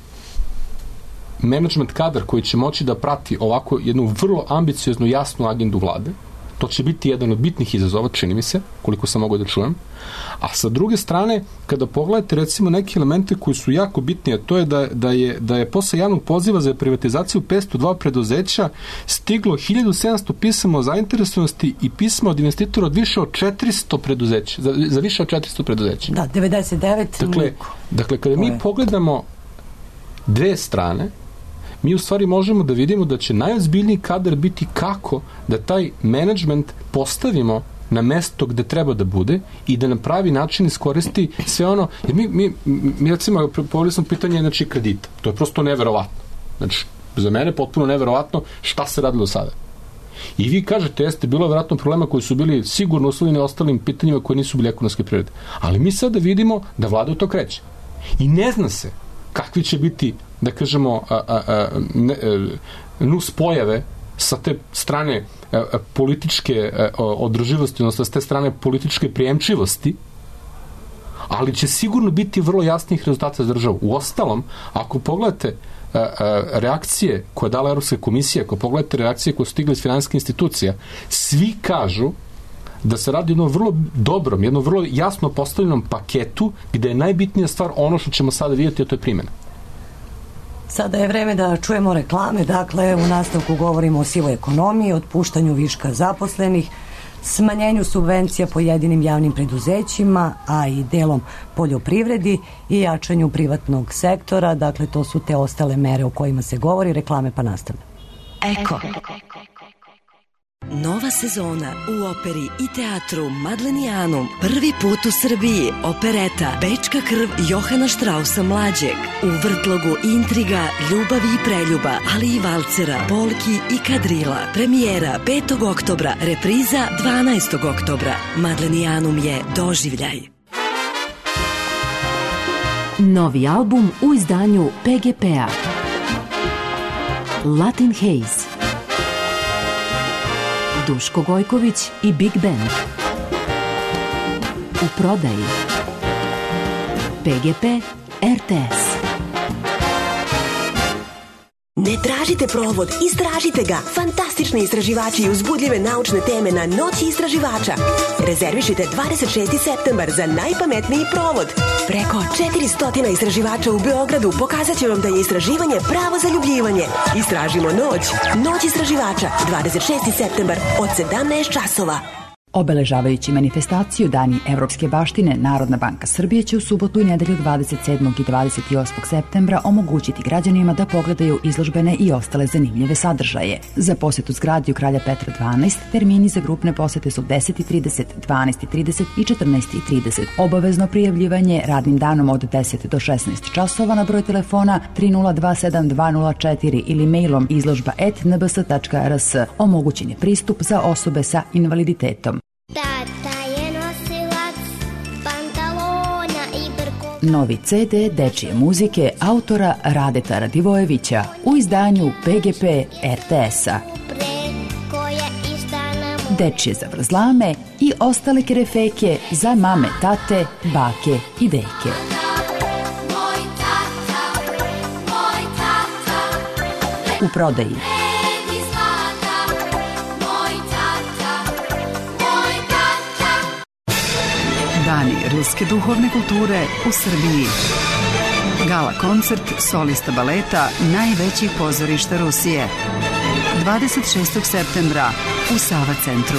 [SPEAKER 3] management kadar koji će moći da prati ovako jednu vrlo ambicioznu, jasnu agendu vlade. To će biti jedan od bitnih izazova, čini mi se, koliko sam mogao da čujem. A sa druge strane, kada pogledate recimo neke elemente koji su jako bitni, a to je da, da, je, da je posle javnog poziva za privatizaciju petsto dva preduzeća stiglo hiljadu sedamsto pisama o zainteresovanosti i pisma od investitora od više od četiristo preduzeća, za, za više od četiristo preduzeća.
[SPEAKER 5] Da, devedeset devet
[SPEAKER 3] Dakle, dakle kada mi pogledamo dve strane, mi u stvari možemo da vidimo da će najozbiljniji kadar biti kako da taj menadžment postavimo na mesto gde treba da bude i da na pravi način iskoristi sve ono, jer mi, mi, mi recimo, povedali smo pitanje znači kredita, to je prosto neverovatno. Znači, za mene je potpuno neverovatno šta se radilo sada. I vi kažete, jeste, bilo je vjerojatno problema koji su bili sigurno uslovljeni ostalim pitanjima koji nisu bili ekonomske prirode. Ali mi sada vidimo da vlada u to kreće. I ne zna se kakvi će biti, da kažemo, a, a, a, ne, a, nus pojave sa te strane a, a, političke a, održivosti, odnosno sa te strane političke prijemčivosti, ali će sigurno biti vrlo jasnih rezultata za državu. U ostalom, ako pogledate a, a, reakcije koje je dala Europska komisija, ako pogledate reakcije koje su stigle iz finansijskih institucija, svi kažu da se radi o jednom vrlo dobrom, jednom vrlo jasno postavljenom paketu gde je najbitnija stvar ono što ćemo sada vidjeti, a to je primjena.
[SPEAKER 5] Sada je vreme da čujemo reklame, dakle u nastavku govorimo o sivoj ekonomiji, otpuštanju viška zaposlenih, smanjenju subvencija pojedinim javnim preduzećima, a i delom poljoprivredi i jačanju privatnog sektora, dakle to su te ostale mere o kojima se govori, reklame pa nastavlja.
[SPEAKER 2] Eko. Nova sezona u operi i teatru Madlenijanum. Prvi put u Srbiji opereta Bečka krv Johana Štrausa mlađeg. U vrtlogu intriga, ljubavi i preljuba, ali i valcera, polki i kadrila. Premijera petog oktobra, repriza dvanaestog oktobra. Madlenijanum je doživljaj.
[SPEAKER 8] Novi album u izdanju P G P-a. Latin Haze. Duško Gojković i Big Band. U prodaji P G P R T S.
[SPEAKER 9] Ne tražite provod, istražite ga. Fantastični istraživači i uzbudljive naučne teme na Noći istraživača. Rezervišite dvadeset šesti septembar za najpametniji provod. Preko četiristo istraživača u Beogradu pokazat će vam da je istraživanje pravo zaljubljivanje. Istražimo noć. Noć istraživača, dvadeset šesti septembar od sedamnaest časova.
[SPEAKER 10] Obeležavajući manifestaciju Dani evropske baštine, Narodna banka Srbije će u subotu i nedelju dvadeset sedmog i dvadeset osmog septembra omogućiti građanima da pogledaju izložbene i ostale zanimljive sadržaje. Za posetu zgradi u Kralja Petra dvanaest termini za grupne posete su deset i trideset, dvanaest i trideset i četrnaest i trideset. Obavezno prijavljivanje radnim danom od deset do šesnaest časova na broj telefona tri nula dva sedam dva nula četiri ili mailom izložba et n b s tačka r s. Omogućen je pristup za osobe sa invaliditetom.
[SPEAKER 11] Tata je nosilac pantalona i brko...
[SPEAKER 10] Novi ce de dečije muzike autora Radeta Radivojevića u izdanju P G P R T S-a. Dečije zavrzlame i ostale kerefeke za mame, tate, bake i deke. U prodaji Dani ruske duhovne kulture u Srbiji. Gala koncert solista baleta najvećih pozorišta Rusije. dvadeset šestog septembra u Sava centru.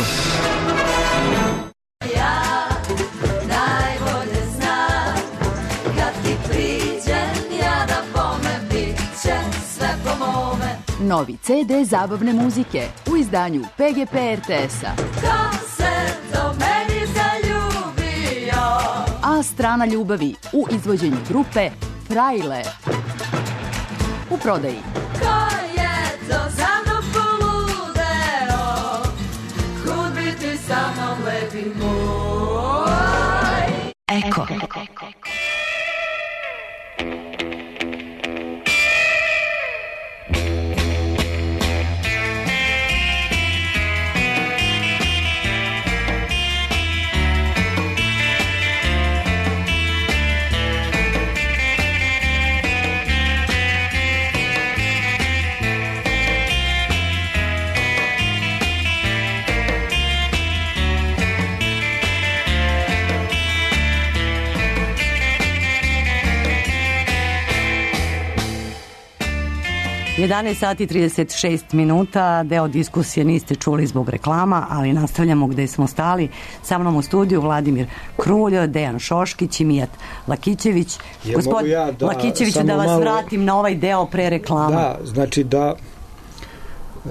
[SPEAKER 12] Ja najbolje znam kad ti priđem ja da
[SPEAKER 10] Novi ce de zabavne muzike u izdanju P G P R T S-a.
[SPEAKER 12] Ko se do meni zaljubio?
[SPEAKER 10] A strana ljubavi u izvođenju grupe Frajle. U prodaji.
[SPEAKER 12] Ko je to za mnom poludeo? Kud bi ti sa mnom lepi moj?
[SPEAKER 2] Eko.
[SPEAKER 5] jedanaest sati trideset šest minuta, deo diskusije niste čuli zbog reklama, ali nastavljamo gde smo stali. Sa mnom u studiju Vladimir Krulj, Dejan Šoškić i Mijat Lakićević.
[SPEAKER 1] Ja
[SPEAKER 5] Gospod
[SPEAKER 1] ja da,
[SPEAKER 5] Lakićeviću, da vas
[SPEAKER 1] malo,
[SPEAKER 5] vratim na ovaj deo pre reklama.
[SPEAKER 1] Da, znači da e,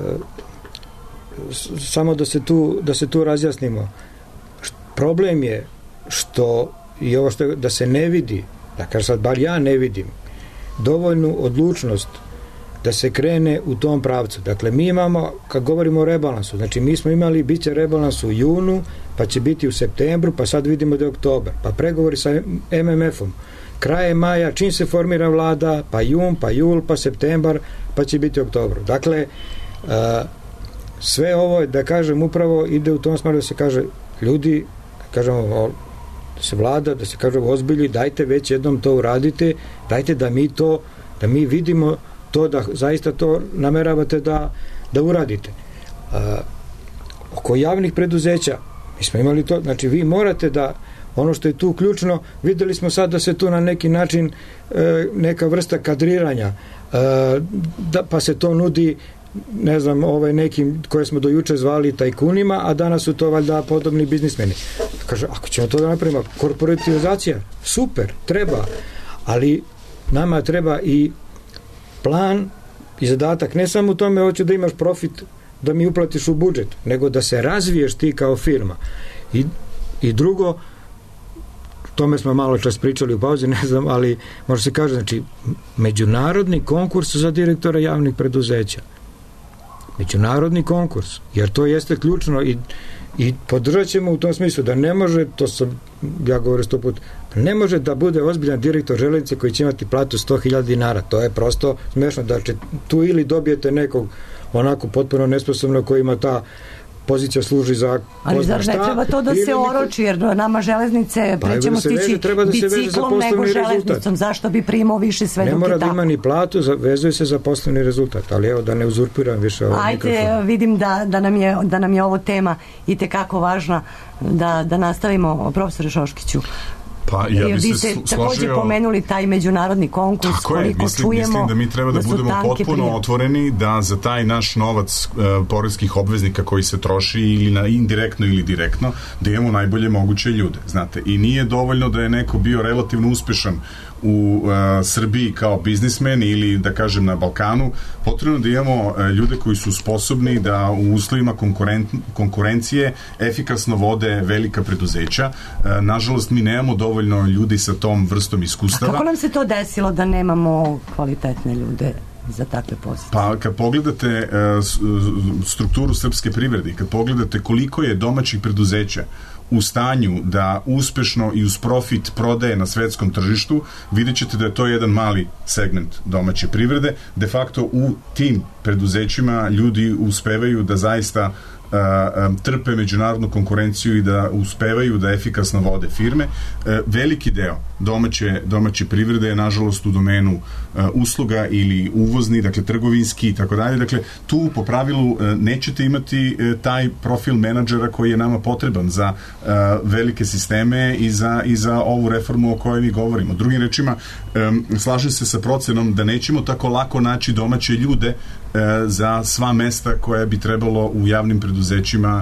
[SPEAKER 1] samo da se tu, da se tu razjasnimo. Problem je što i ovo što da se ne vidi, da kažem sad, bar ja ne vidim dovoljnu odlučnost da se krene u tom pravcu. Dakle, mi imamo, kad govorimo o rebalansu, znači mi smo imali, bit će rebalans u junu, pa će biti u septembru, pa sad vidimo da je oktobar, pa pregovori sa M M F-om, kraje maja, čim se formira vlada, pa jun, pa jul, pa septembar, pa će biti oktobar. Dakle, a, sve ovo, da kažem, upravo ide u tom smeru da se kaže, ljudi, da kažemo, da se vlada, da se kaže ozbilji, dajte već jednom to uradite, dajte da mi to, da mi vidimo to, da zaista to nameravate da, da uradite. A, oko javnih preduzeća, mi smo imali to, znači vi morate da, ono što je tu ključno, videli smo sad da se tu na neki način e, neka vrsta kadriranja, e, da, pa se to nudi, ne znam, ovaj nekim koje smo do juče zvali tajkunima, a danas su to valjda podobni biznismeni. Kaže, ako ćemo to da napravimo, korporativizacija, super, treba, ali nama treba i plan i zadatak, ne samo u tome hoću da imaš profit, da mi uplatiš u budžet, nego da se razviješ ti kao firma. I, i drugo, tome smo malo čas pričali u pauzi, ne znam, ali može se kaže, znači, međunarodni konkurs za direktora javnih preduzeća. Međunarodni konkurs, jer to jeste ključno i, i podržat ćemo u tom smislu da ne može, to sam, ja govorim sto put, ne može da bude ozbiljan direktor železnice koji će imati platu sto hiljada dinara. To je prosto smešno. Znači, tu ili dobijete nekog onako potpuno nesposobno koji ima ta pozicija služi za
[SPEAKER 5] ali zar ne treba to da se oroči, jer nama železnice pa, prećemo stići da biciklom nego železnicom, zašto bi primao više sve dok je tako.
[SPEAKER 1] Ne mora da ima ni platu, vezuje se za poslovni rezultat, ali evo da ne uzurpiram više ovaj
[SPEAKER 5] Ajde,
[SPEAKER 1] mikrofon.
[SPEAKER 5] Ajde, vidim da, da, nam je, da nam je ovo tema i tekako važna, da, da nastavimo, profesore Šoškiću.
[SPEAKER 6] Pa ja bi se
[SPEAKER 5] ste
[SPEAKER 6] složio...
[SPEAKER 5] takođe pomenuli taj međunarodni konkurs,
[SPEAKER 6] tako je, mislim,
[SPEAKER 5] čujemo
[SPEAKER 6] mislim da mi treba da, da budemo potpuno
[SPEAKER 5] prije.
[SPEAKER 6] otvoreni da za taj naš novac uh, poreskih obveznika koji se troši ili na indirektno ili direktno, da imamo najbolje moguće ljude, znate, i nije dovoljno da je neko bio relativno uspešan u uh, Srbiji kao biznismen ili da kažem na Balkanu, potrebno da imamo uh, ljude koji su sposobni da u uslovima konkuren, konkurencije efikasno vode velika preduzeća. Uh, nažalost, mi nemamo dovoljno ljudi sa tom vrstom iskustava.
[SPEAKER 5] A kako nam se to desilo da nemamo kvalitetne ljude za takve pozicije?
[SPEAKER 6] Pa kad pogledate uh, strukturu srpske privrede, kad pogledate koliko je domaćih preduzeća u stanju da uspešno i uz profit prodaje na svetskom tržištu, vidjet ćete da je to jedan mali segment domaće privrede. De facto u tim preduzećima ljudi uspevaju da zaista uh, trpe međunarodnu konkurenciju i da uspevaju da efikasno vode firme. Uh, veliki deo domaće, domaće privrede je nažalost u domenu uh, usluga ili uvozni, dakle trgovinski i tako dalje. Dakle, tu po pravilu uh, nećete imati uh, taj profil menadžera koji je nama potreban za uh, velike sisteme i za, i za ovu reformu o kojoj mi govorimo. Drugim rečima, um, slažem se sa procenom da nećemo tako lako naći domaće ljude uh, za sva mesta koja bi trebalo u javnim preduzećima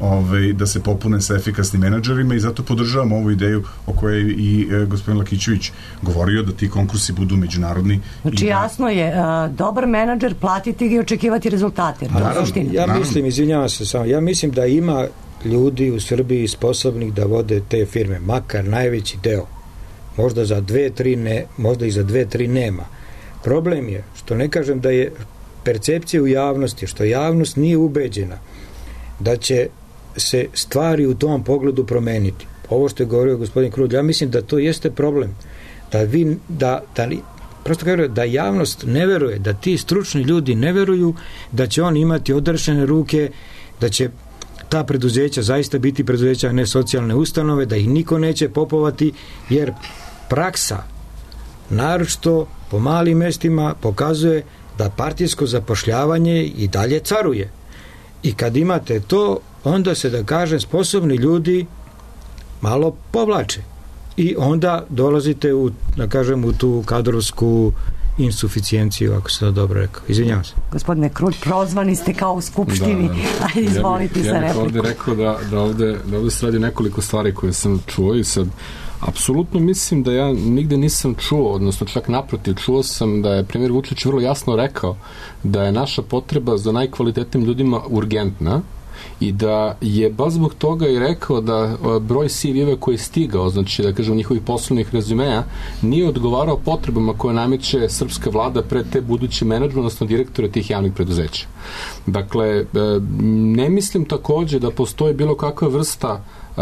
[SPEAKER 6] ovaj, da se popune sa efikasnim menadžerima i zato podržavam ovu ideju o kojoj i e, gospodin Lakićević govorio, da ti konkursi budu međunarodni.
[SPEAKER 5] Znači
[SPEAKER 6] i da...
[SPEAKER 5] jasno je, a, dobar menadžer, platiti ga i očekivati rezultate. To je suština.
[SPEAKER 1] Ja mislim, izvinjavam se samo, ja mislim da ima ljudi u Srbiji sposobnih da vode te firme, makar najveći deo. Možda za dve, tri ne, možda i za dve, tri nema. Problem je, što ne kažem da je percepcija u javnosti, što javnost nije ubeđena da će se stvari u tom pogledu promeniti. Ovo što je govorio gospodin Krud, ja mislim da to jeste problem. Da vi, da, da prosto kažu, da javnost ne veruje, da ti stručni ljudi ne veruju da će on imati odrešene ruke, da će ta preduzeća zaista biti preduzeća, a ne socijalne ustanove, da ih niko neće popovati, jer praksa, naročito po malim mestima, pokazuje da partijsko zapošljavanje i dalje caruje. I kad imate to, onda se, da kažem, sposobni ljudi malo povlače. I onda dolazite u, da kažem, u tu kadrovsku insuficijenciju, ako se to dobro rekao. Izvinjavam se.
[SPEAKER 5] Gospodine Krut, prozvani ste kao u Skupštini. Da, da. Ajde, izvolite ja sa repliku.
[SPEAKER 3] Ja bih ovde rekao da, da, ovde, da ovde se radi nekoliko stvari koje sam čuo i sad apsolutno mislim da ja nigde nisam čuo, odnosno čak naprotiv, čuo sam da je premijer Vučić vrlo jasno rekao da je naša potreba za najkvalitetnim ljudima urgentna i da je baš zbog toga i rekao da broj C V-eva koji je stigao, znači da kažem njihovih poslovnih rezumeja, nije odgovarao potrebama koje nameće srpska vlada pred te buduće menadžme, odnosno direktore tih javnih preduzeća. Dakle, ne mislim takođe da postoji bilo kakva vrsta,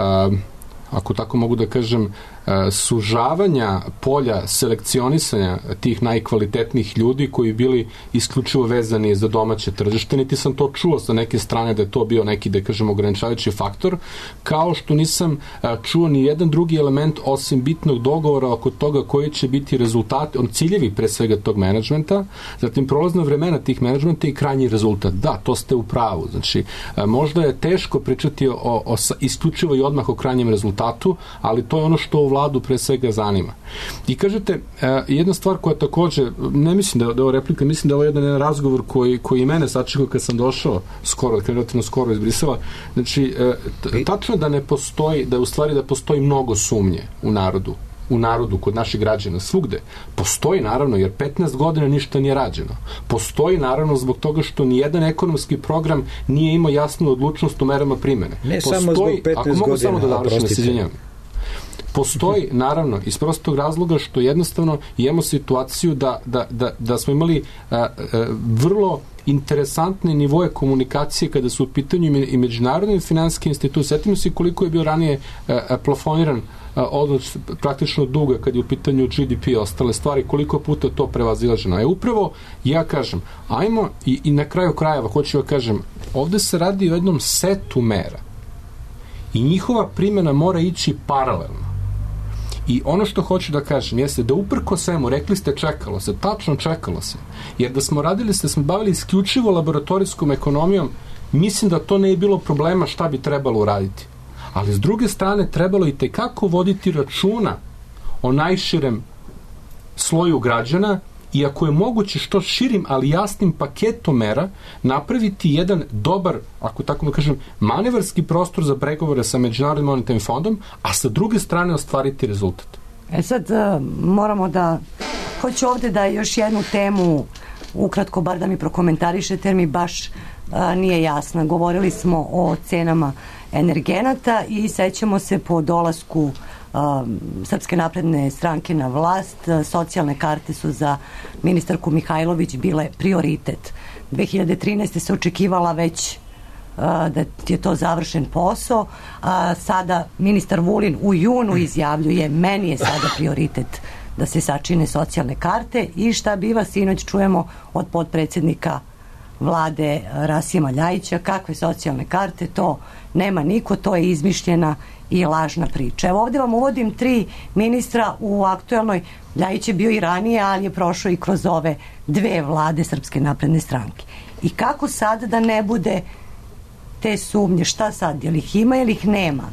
[SPEAKER 3] ako tako mogu da kažem, sužavanja polja selekcionisanja tih najkvalitetnijih ljudi koji bili isključivo vezani za domaće tržište, niti sam to čuo sa neke strane da je to bio neki, da kažem, ograničavajući faktor, kao što nisam čuo ni jedan drugi element osim bitnog dogovora oko toga koji će biti rezultati, on ciljevi pre svega tog menadžmenta, zatim prolazna vremena tih menadžmenta i krajnji rezultat. Da, to ste u pravu. Znači, možda je teško pričati o, o isključivo i odmah o krajnjem rezultatu, ali to je ono što vladu pre svega zanima. I kažete, jedna stvar koja takođe, ne mislim da je ovo replika, mislim da je ovo jedan razgovor koji, koji i mene sačekao kad sam došao skoro, relativno skoro iz Brisela. Znači, tačno je da ne postoji, da je u stvari da postoji mnogo sumnje u narodu, u narodu, kod naših građana, svugde. Postoji, naravno, jer petnaest godina ništa nije rađeno. Postoji, naravno, zbog toga što nijedan ekonomski program nije imao jasnu odlučnost u merama primene.
[SPEAKER 1] Ne
[SPEAKER 3] postoji,
[SPEAKER 1] samo zbog petnaest
[SPEAKER 3] ako mogu
[SPEAKER 1] godina,
[SPEAKER 3] samo da završim, se izvinjavam. Postoji, naravno, iz prostog razloga što jednostavno imamo situaciju da, da, da, da smo imali a, a, vrlo interesantne nivoje komunikacije kada su u pitanju i međunarodne finansijske institucije. Sjetimo se koliko je bio ranije a, a, plafoniran odnos praktično duga kad je u pitanju G D P i ostale stvari, koliko puta to prevazilaženo. E upravo, ja kažem, ajmo i, i na kraju krajeva, hoću da kažem, ovde se radi o jednom setu mera i njihova primjena mora ići paralelno. I ono što hoću da kažem jeste da uprko svemu, rekli ste čekalo se, tačno čekalo se, jer da smo radili se, da smo bavili isključivo laboratorijskom ekonomijom, mislim da to ne je bilo problema šta bi trebalo uraditi. Ali s druge strane trebalo i tekako voditi računa o najširem sloju građana i ako je moguće što širim, ali jasnim paketom mera napraviti jedan dobar, ako tako da kažem, manevarski prostor za pregovore sa Međunarodnim monetarnim fondom, a sa druge strane ostvariti rezultat.
[SPEAKER 5] E sad uh, moramo da, hoću ovde da još jednu temu ukratko bar da mi prokomentarišete, jer mi baš uh, nije jasna. Govorili smo o cenama energenata i sećamo se po dolasku Srpske napredne stranke na vlast, socijalne karte su za ministarku Mihajlović bile prioritet. dve hiljade trinaeste. se očekivala već da je to završen posao, a sada ministar Vulin u junu izjavljuje meni je sada prioritet da se sačine socijalne karte i šta biva, sinoć čujemo od potpredsednika vlade Rasima Ljajića, kakve socijalne karte, to nema niko, to je izmišljena i lažna priča. Evo ovde vam uvodim tri ministra u aktuelnoj, Ljajić je bio i ranije, ali je prošao i kroz ove dve vlade Srpske napredne stranke. I kako sad da ne bude te sumnje, šta sad, je li ih ima ili ih nema?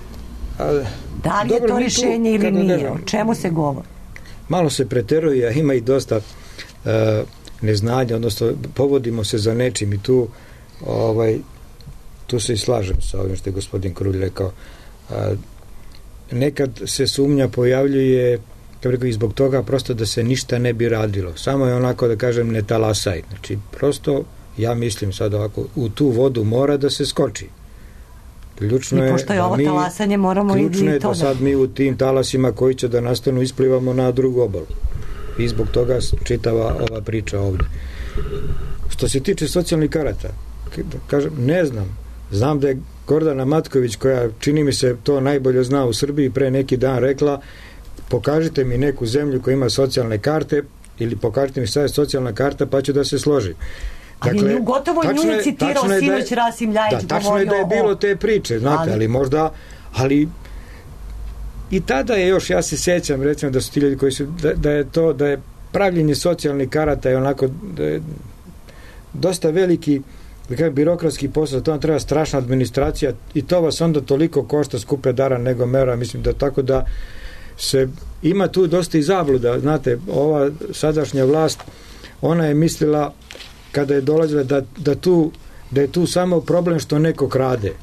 [SPEAKER 5] Da li je to rješenje ili nije? O čemu se govori?
[SPEAKER 1] Malo se preteruje, a ima i dosta uh, neznanja, odnosno povodimo se za nečim i tu ovaj, tu se i slažem sa ovim što je gospodin Krulj rekao. A, nekad se sumnja pojavljuje, kako rekao, i zbog toga prosto da se ništa ne bi radilo. Samo je onako, da kažem, ne talasaj. Znači, prosto, ja mislim sad ovako, u tu vodu mora da se skoči. Ključno
[SPEAKER 5] I pošto je ovo
[SPEAKER 1] mi,
[SPEAKER 5] talasanje, moramo i to.
[SPEAKER 1] Ključno je da sad mi u tim talasima koji će da nastanu isplivamo na drugu obalu. I zbog toga čitava ova priča ovde. Što se tiče socijalnih karata, kažem, ne znam. Znam da je Gordana Matković, koja čini mi se to najbolje zna u Srbiji, pre neki dan rekla, pokažite mi neku zemlju koja ima socijalne karte ili pokažite mi šta je socijalna karta pa ću da se složim.
[SPEAKER 5] Dakle, ali gotovo nju je citirao sinoć Rasim Ljajić.
[SPEAKER 1] Da, tačno je da je bilo te priče, znate, ali, ali možda, ali i tada je još, ja se sećam, recimo da su ti ljudi koji su, da, da je to, da je pravljenje socijalnih karata je onako, da je dosta veliki, da kažem, birokratski posao, to vam treba strašna administracija i to vas onda toliko košta skupe dara nego mera, mislim da tako da se, ima tu dosta i zabluda, znate, ova sadašnja vlast, ona je mislila kada je dolazila da, da, tu, da je tu samo problem što neko krade.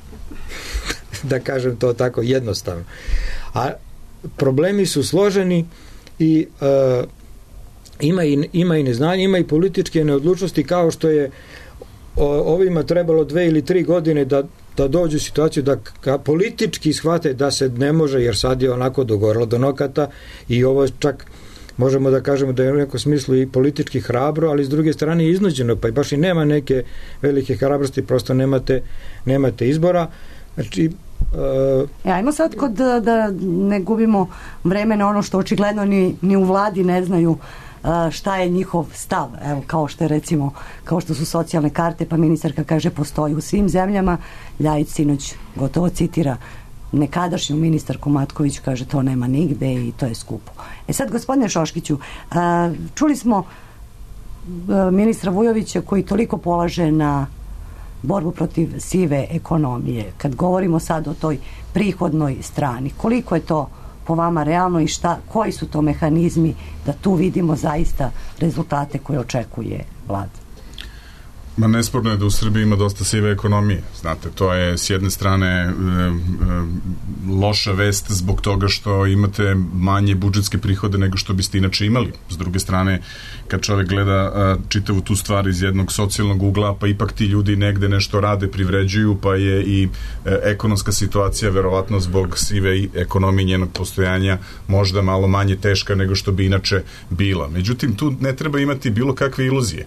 [SPEAKER 1] Da kažem to tako jednostavno. A problemi su složeni i uh, ima, i ima i neznanje, ima i političke neodlučnosti, kao što je o, ovima trebalo dve ili tri godine da, da dođu u situaciju da ka, politički shvate da se ne može, jer sad je onako dogorilo do nokata i ovo čak možemo da kažemo da je u nekom smislu i politički hrabro, ali s druge strane je iznuđeno, pa i baš i nema neke velike hrabrosti, prosto nemate, nemate izbora. Znači, uh,
[SPEAKER 5] e, ajmo sad kod da, da ne gubimo vreme na ono što očigledno ni, ni u vladi ne znaju uh, šta je njihov stav, evo kao što je recimo, kao što su socijalne karte, pa ministarka kaže postoji u svim zemljama, Ljajić sinoć gotovo citira nekadašnju ministarku Matković, kaže to nema nigde i to je skupo. E sad, gospodine Šoškiću, a, čuli smo a, ministra Vujovića koji toliko polaže na borbu protiv sive ekonomije. Kad govorimo sad o toj prihodnoj strani, koliko je to po vama realno i šta, koji su to mehanizmi da tu vidimo zaista rezultate koje očekuje vlada?
[SPEAKER 6] Ma nesporno je da u Srbiji ima dosta sive ekonomije. Znate, to je s jedne strane e, e, loša vest zbog toga što imate manje budžetske prihode nego što biste inače imali. S druge strane, kad čovjek gleda a, čitavu tu stvar iz jednog socijalnog ugla, pa ipak ti ljudi negde nešto rade, privređuju, pa je i e, ekonomska situacija verovatno zbog sive ekonomije njenog postojanja možda malo manje teška nego što bi inače bila. Međutim, tu ne treba imati bilo kakve iluzije.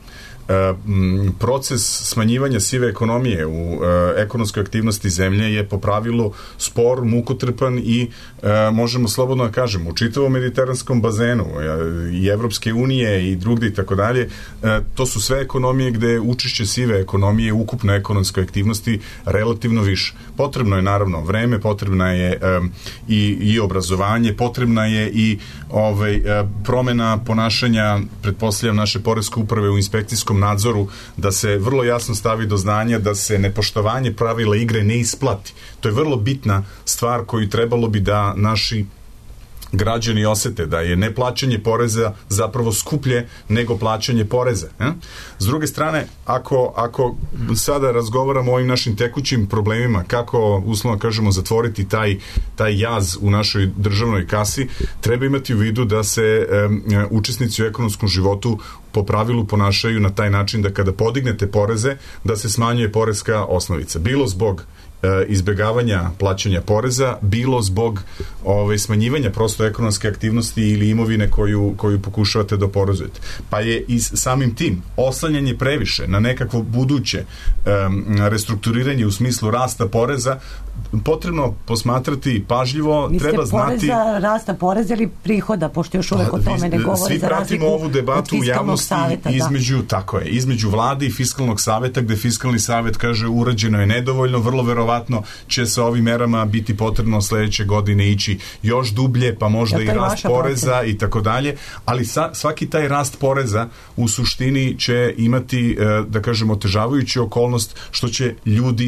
[SPEAKER 6] Proces smanjivanja sive ekonomije u ekonomskoj aktivnosti zemlje je po pravilu spor, mukotrpan i možemo slobodno da kažemo u čitavom mediteranskom bazenu i Evropske unije i drugde i tako dalje, to su sve ekonomije gde učešće sive ekonomije u ukupnoj ekonomskoj aktivnosti relativno više. Potrebno je naravno vreme, potrebna je i, i obrazovanje, potrebna je i ovaj, promena ponašanja, pretpostavljam, naše poreske uprave u inspekcijskom nadzoru, da se vrlo jasno stavi do znanja da se nepoštovanje pravila igre ne isplati. To je vrlo bitna stvar koju trebalo bi da naši građani osete, da je neplaćanje poreza zapravo skuplje nego plaćanje poreza. Ja? S druge strane, ako, ako sada razgovaramo o ovim našim tekućim problemima, kako, uslovno kažemo, zatvoriti taj, taj jaz u našoj državnoj kasi, treba imati u vidu da se um, učesnici u ekonomskom životu po pravilu ponašaju na taj način da kada podignete poreze, da se smanjuje poreska osnovica. Bilo zbog izbegavanja plaćanja poreza, bilo zbog ove, smanjivanja prosto ekonomske aktivnosti ili imovine koju, koju pokušavate da oporezujete. Pa je i samim tim oslanjanje previše na nekakvo buduće um, restrukturiranje u smislu rasta poreza potrebno posmatrati pažljivo. Mislite, treba znati... Poreza,
[SPEAKER 5] rasta poreza ili prihoda, pošto još uvek o tome ne govore, za razliku
[SPEAKER 6] ovu debatu u javnosti saveta, između, da. Tako je, između vlade i fiskalnog saveta, gde fiskalni savet kaže urađeno je nedovoljno, vrlo verovatno će sa ovim merama biti potrebno sledeće godine ići još dublje, pa možda ja, i rast poreza procena. I tako dalje, ali sa, svaki taj rast poreza u suštini će imati, da kažemo, otežavajuću okolnost što će ljudi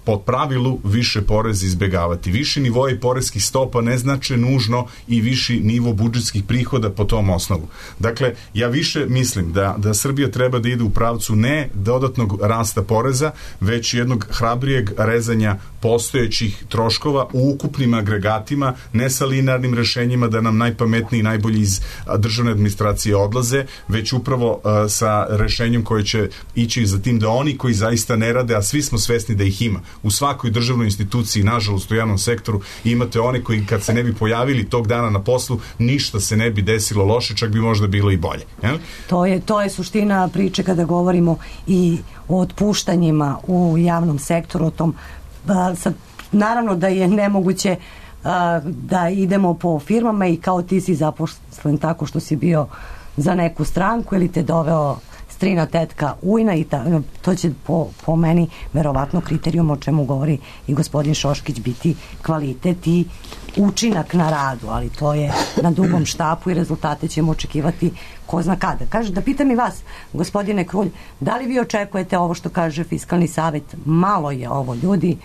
[SPEAKER 6] po pravilu više porez izbegavati. Viši nivoji poreskih stopa ne znače nužno i viši nivo budžetskih prihoda po tom osnovu. Dakle, ja više mislim da, da Srbija treba da ide u pravcu ne dodatnog rasta poreza, već jednog hrabrijeg rezanja postojećih troškova u ukupnim agregatima, ne sa linearnim rešenjima da nam najpametniji i najbolji iz državne administracije odlaze, već upravo uh, sa rešenjem koje će ići za tim da oni koji zaista ne rade, a svi smo svesni da ih ima. U svakoj državnoj instituciji, nažalost u javnom sektoru, imate one koji kad se ne bi pojavili tog dana na poslu, ništa se ne bi desilo loše, čak bi možda bilo i bolje. Jel?
[SPEAKER 5] To je, to je suština priče kada govorimo i o otpuštanjima u javnom sektoru, o tom, a, sad, naravno da je nemoguće a, da idemo po firmama i kao ti si zaposlen tako što si bio za neku stranku ili te doveo strina, tetka, ujna i ta, to će po, po meni verovatno kriterijum o čemu govori i gospodin Šoškić biti kvalitet i učinak na radu, ali to je na dugom štapu i rezultate ćemo očekivati ko zna kada. Kaže, da pitam i vas, gospodine Krulj, da li vi očekujete ovo što kaže Fiskalni savet? Malo je ovo, ljudi,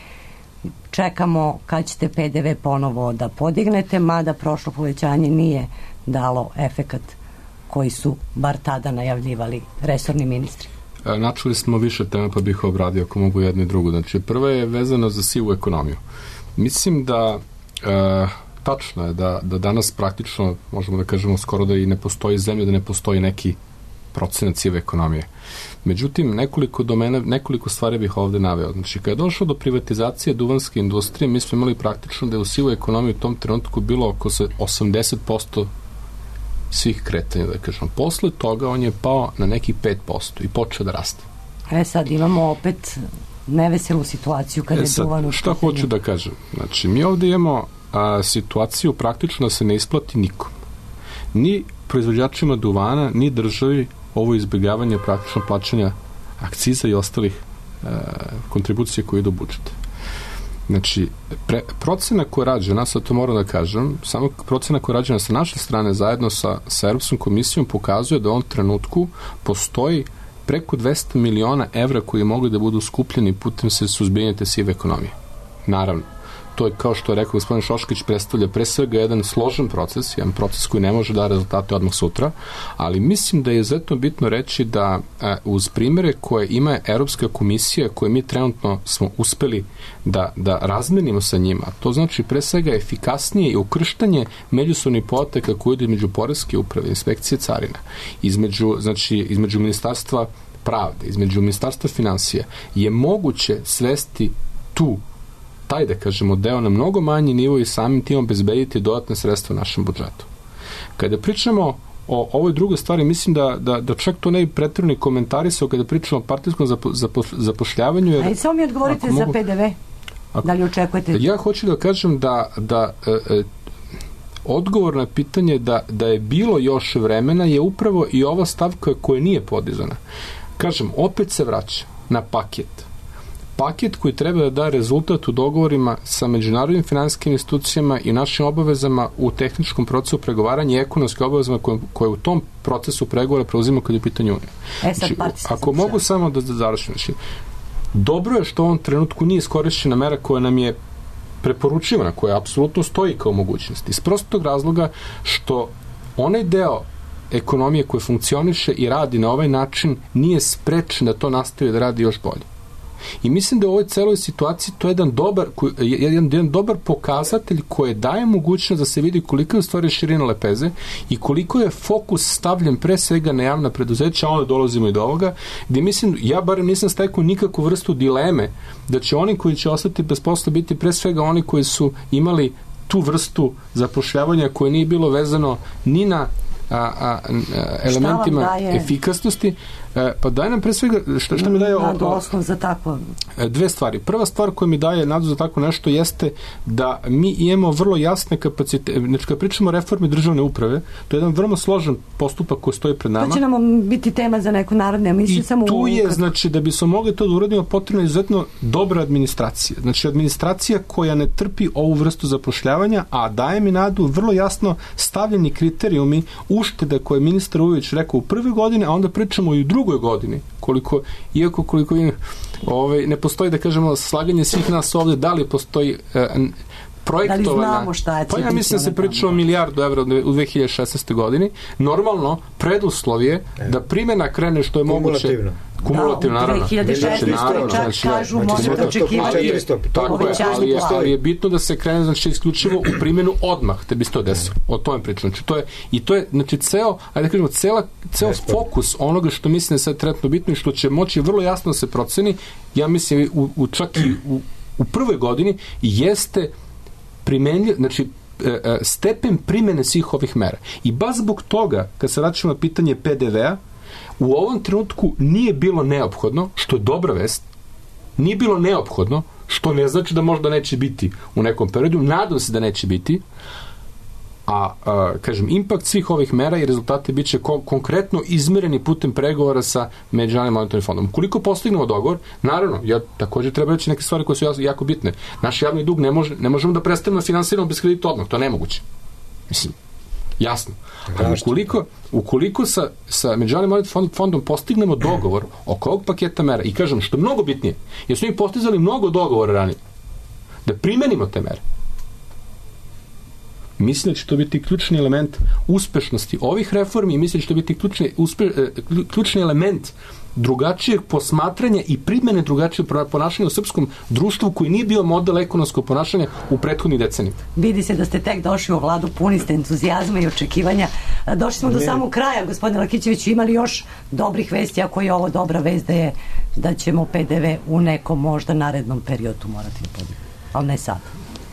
[SPEAKER 5] čekamo kad ćete P D V ponovo da podignete, mada prošlo povećanje nije dalo efekat koji su bar tada najavljivali resorni ministri.
[SPEAKER 3] Načeli smo više tema, pa bih obradio ako mogu jedno i drugo. Znači, prva je vezana za sivu ekonomiju. Mislim da e, tačno je da, da danas praktično, možemo da kažemo skoro da i ne postoji zemlja, da ne postoji neki procenat sive ekonomije. Međutim, nekoliko domena, nekoliko stvari bih ovde naveo. Znači, kada je došlo do privatizacije duvanske industrije, mi smo imali praktično da je u sivoj ekonomiji u tom trenutku bilo oko osamdeset posto svih kretanja, da kažem. Posle toga on je pao na nekih pet posto i počeo da raste.
[SPEAKER 5] E sad imamo opet neveselu situaciju kada
[SPEAKER 3] e
[SPEAKER 5] je
[SPEAKER 3] sad,
[SPEAKER 5] duvan u
[SPEAKER 3] šta hoću da kažem? Znači, mi ovde imamo a, situaciju praktično da se ne isplati nikom. Ni proizvođačima duvana, ni državi ovo izbjegavanje praktično plaćanja akciza i ostalih a, kontribucija koje idu u budžet. Znači, pre, procena koja je rađena, sad to moram da kažem, samo procena koja je rađena sa naše strane zajedno sa, sa Europskom komisijom pokazuje da u ovom trenutku postoji preko dvesta miliona evra koji mogli da budu skupljeni putem se suzbijanja te sive ekonomije. Naravno, to je, kao što je rekao gospodin Šoškić, predstavlja pre svega jedan složen proces, jedan proces koji ne može da rezultate odmah sutra, ali mislim da je izuzetno bitno reći da a, uz primere koje ima Europska komisija, koje mi trenutno smo uspeli da, da razmenimo sa njima, to znači pre svega efikasnije i ukrštanje međusobnih podataka koji idu između poreske uprave, inspekcije carina, između, znači, između ministarstva pravde, između ministarstva finansija, je moguće svesti tu taj, da kažemo, deo na mnogo manji nivo i samim tim obezbediti dodatne sredstva u našem budžetu. Kada pričamo o ovoj drugoj stvari, mislim da, da, da čak to ne bi pretredno komentarisao kada pričamo o partijskom zapo, zapo, zapošljavanju. Jer,
[SPEAKER 5] a i samo mi odgovorite za mogu, P D V. Ako, da li očekujete?
[SPEAKER 3] Ja hoću da kažem da, da e, e, odgovor na pitanje da, da je bilo još vremena je upravo i ova stavka koja nije podizana. Kažem, opet se vraća na paket. Paket koji treba da da rezultat u dogovorima sa međunarodnim finansijskim institucijama i našim obavezama u tehničkom procesu pregovaranja i ekonomskim obavezama koje, koje u tom procesu pregovora preuzima kad je u pitanju Unije.
[SPEAKER 5] E, sad,
[SPEAKER 3] znači, ako mogu samo da, da završim, znači, dobro je što u ovom trenutku nije iskorišćena mera koja nam je preporučivana, koja apsolutno stoji kao mogućnost. Iz prostog razloga što onaj deo ekonomije koje funkcioniše i radi na ovaj način nije sprečen da to nastavi da radi još bolje. I mislim da u ovoj celoj situaciji to je jedan dobar, jedan, jedan dobar pokazatelj koji daje mogućnost da se vidi koliko je u stvari širina lepeze i koliko je fokus stavljen pre svega na javna preduzeća, a onda dolazimo i do ovoga, gdje mislim, ja barem nisam stekao nikakvu vrstu dileme da će oni koji će ostati bez posla biti pre svega oni koji su imali tu vrstu zapošljavanja koje nije bilo vezano ni na a, a, a, elementima efikasnosti. E, pa daje nam pre svega, šta, šta mi daje
[SPEAKER 5] nadu osnov za tako?
[SPEAKER 3] Dve stvari. Prva stvar koja mi daje nadu za tako nešto jeste da mi imamo vrlo jasne kapacitete. Znači, kad pričamo o reformi državne uprave, to je jedan vrlo složen postupak koji stoji pred nama.
[SPEAKER 5] To će nam biti tema za neku narodne emisiju.
[SPEAKER 3] I samo tu u... je, znači, da bi smo mogli to da uradimo, potrebno je izuzetno dobra administracija. Znači, administracija koja ne trpi ovu vrstu zapošljavanja, a daje mi nadu vrlo jasno stavljeni kriterijumi uštede koje je ministar Vujović rekao u prve godine, a onda pričamo i u drugoj godini, koliko, iako koliko ovaj, ne postoji, da kažemo, slaganje svih nas ovde, da li postoji e, projektovana...
[SPEAKER 5] Da li znamo šta je?
[SPEAKER 3] Pa ja mislim da se priča o milijardu evra u dve hiljade šesnaestoj. godini. Normalno, preduslov je da primjena krene što je moguće... Kumulativno,
[SPEAKER 5] da,
[SPEAKER 3] naravno.
[SPEAKER 5] u dve hiljade šesnaestoj čak kažu možete očekivati
[SPEAKER 3] povećanje. Ali je bitno da se krene, znači, isključivo u primjenu odmah, da bi se to desilo. O tome pričam. Znači, to je, i to je, znači, ceo, ajde da kažemo, cela, ceo fokus onoga što mislim da je sad trenutno bitno i što će moći vrlo jasno da se proceni, ja mislim, u, u čak i u, u prvoj godini, jeste primenljiv, znači, stepen primjene svih ovih mera. I baš zbog toga, kad se vraćamo na pitanje P D V-a, u ovom trenutku nije bilo neophodno, što je dobra vest, nije bilo neophodno, što ne znači da možda neće biti u nekom periodu, nadam se da neće biti, a, a kažem, impakt svih ovih mera i rezultate bit će ko- konkretno izmereni putem pregovora sa Međunarodnim monetarnim fondom. Koliko postignemo dogovor, naravno, ja također treba reći neke stvari koje su jako bitne. Naš javni dug ne, može, ne možemo da prestavimo da finansiramo bez kredita odmah, to je nemoguće. Mislim, jasno. Ali ukoliko, ukoliko sa, sa Međunarodnim monetarnim fondom postignemo dogovor oko ovog paketa mera i kažem što je mnogo bitnije, jer su mi postizali mnogo dogovora ranije, da primenimo te mere, mislim da će to biti ključni element uspešnosti ovih reformi i mislim da će to biti ključni, uspe, ključni element drugačijeg posmatranja i primjene drugačijeg ponašanja u srpskom društvu koji nije bio model ekonomskog ponašanja u prethodnih decenija.
[SPEAKER 5] Vidi se da ste tek došli u vladu, puni ste entuzijazma i očekivanja. Došli smo do samog kraja, gospodine Lakićević, imali još dobrih vesti, ako je ovo dobra vest da je da ćemo P D V u nekom možda narednom periodu morati da podignemo, ali ne sad.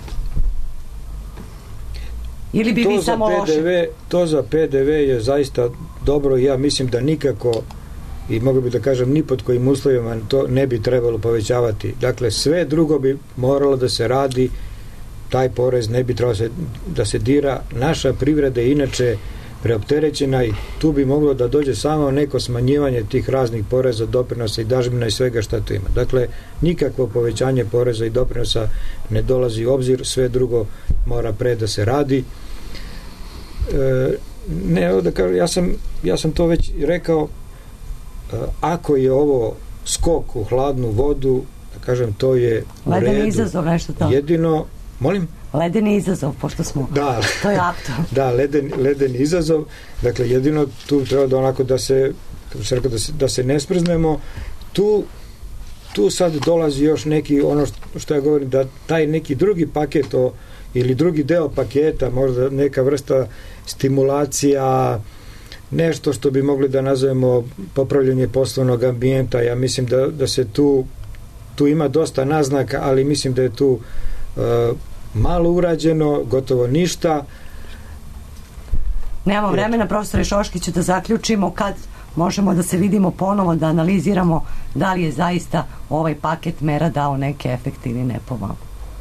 [SPEAKER 5] Ili bi
[SPEAKER 1] to
[SPEAKER 5] vi samo
[SPEAKER 1] P D V,
[SPEAKER 5] loše?
[SPEAKER 1] To za P D V je zaista dobro i ja mislim da nikako i mogu bi da kažem ni pod kojim uslovima to ne bi trebalo povećavati. Dakle, sve drugo bi moralo da se radi, taj porez ne bi trebalo se, da se dira. Naša privreda je inače preopterećena i tu bi moglo da dođe samo neko smanjivanje tih raznih poreza, doprinosa i dažbina i svega šta tu ima. Dakle, nikakvo povećanje poreza i doprinosa ne dolazi u obzir, sve drugo mora pre da se radi. E, ne, da kažem, ja sam, ja sam to već rekao, ako je ovo skok u hladnu vodu, da kažem, to je u redu.
[SPEAKER 5] Ledeni izazov, nešto to.
[SPEAKER 1] Jedino, molim?
[SPEAKER 5] Ledeni izazov, pošto smo,
[SPEAKER 1] da,
[SPEAKER 5] to je aktualno.
[SPEAKER 1] Da, leden, ledeni izazov, dakle, jedino tu treba da onako da se, da se, da se ne sprznemo. Tu, tu sad dolazi još neki, ono što ja govorim, da taj neki drugi paket o, ili drugi deo paketa, možda neka vrsta stimulacija, nešto što bi mogli da nazovemo popravljanje poslovnog ambijenta. Ja mislim da, da se tu tu ima dosta naznaka, ali mislim da je tu uh, malo urađeno, gotovo ništa.
[SPEAKER 5] Nemamo vremena, profesore Šoškiću, da zaključimo kad možemo da se vidimo ponovo, da analiziramo da li je zaista ovaj paket mera dao neke efekte ili ne po vama.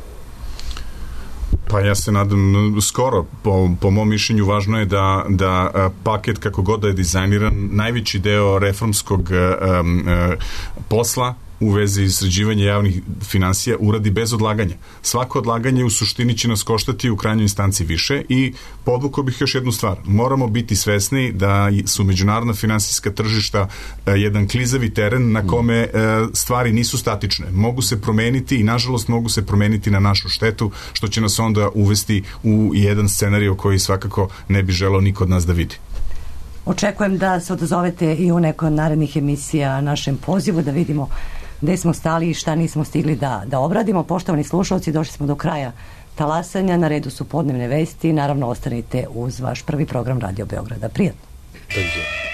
[SPEAKER 6] Pa ja se nadam skoro, po, po mom mišljenju važno je da, da paket kako god da je dizajniran, najveći deo reformskog um, uh, posla u vezi sređivanja javnih finansija uradi bez odlaganja. Svako odlaganje u suštini će nas koštati u krajnjoj instanci više i podvukao bih još jednu stvar. Moramo biti svesni da su međunarodna finansijska tržišta jedan klizavi teren na kome stvari nisu statične. Mogu se promeniti i nažalost mogu se promeniti na našu štetu, što će nas onda uvesti u jedan scenarij koji svakako ne bi želeo niko od nas da vidi.
[SPEAKER 5] Očekujem da se odazovete i u nekoj od narednih emisija našem pozivu, da vidimo gde smo stali i šta nismo stigli da, da obradimo. Poštovani slušalci, došli smo do kraja talasanja, na redu su podnevne vesti, naravno ostanite uz vaš prvi program Radio Beograda. Prijatno.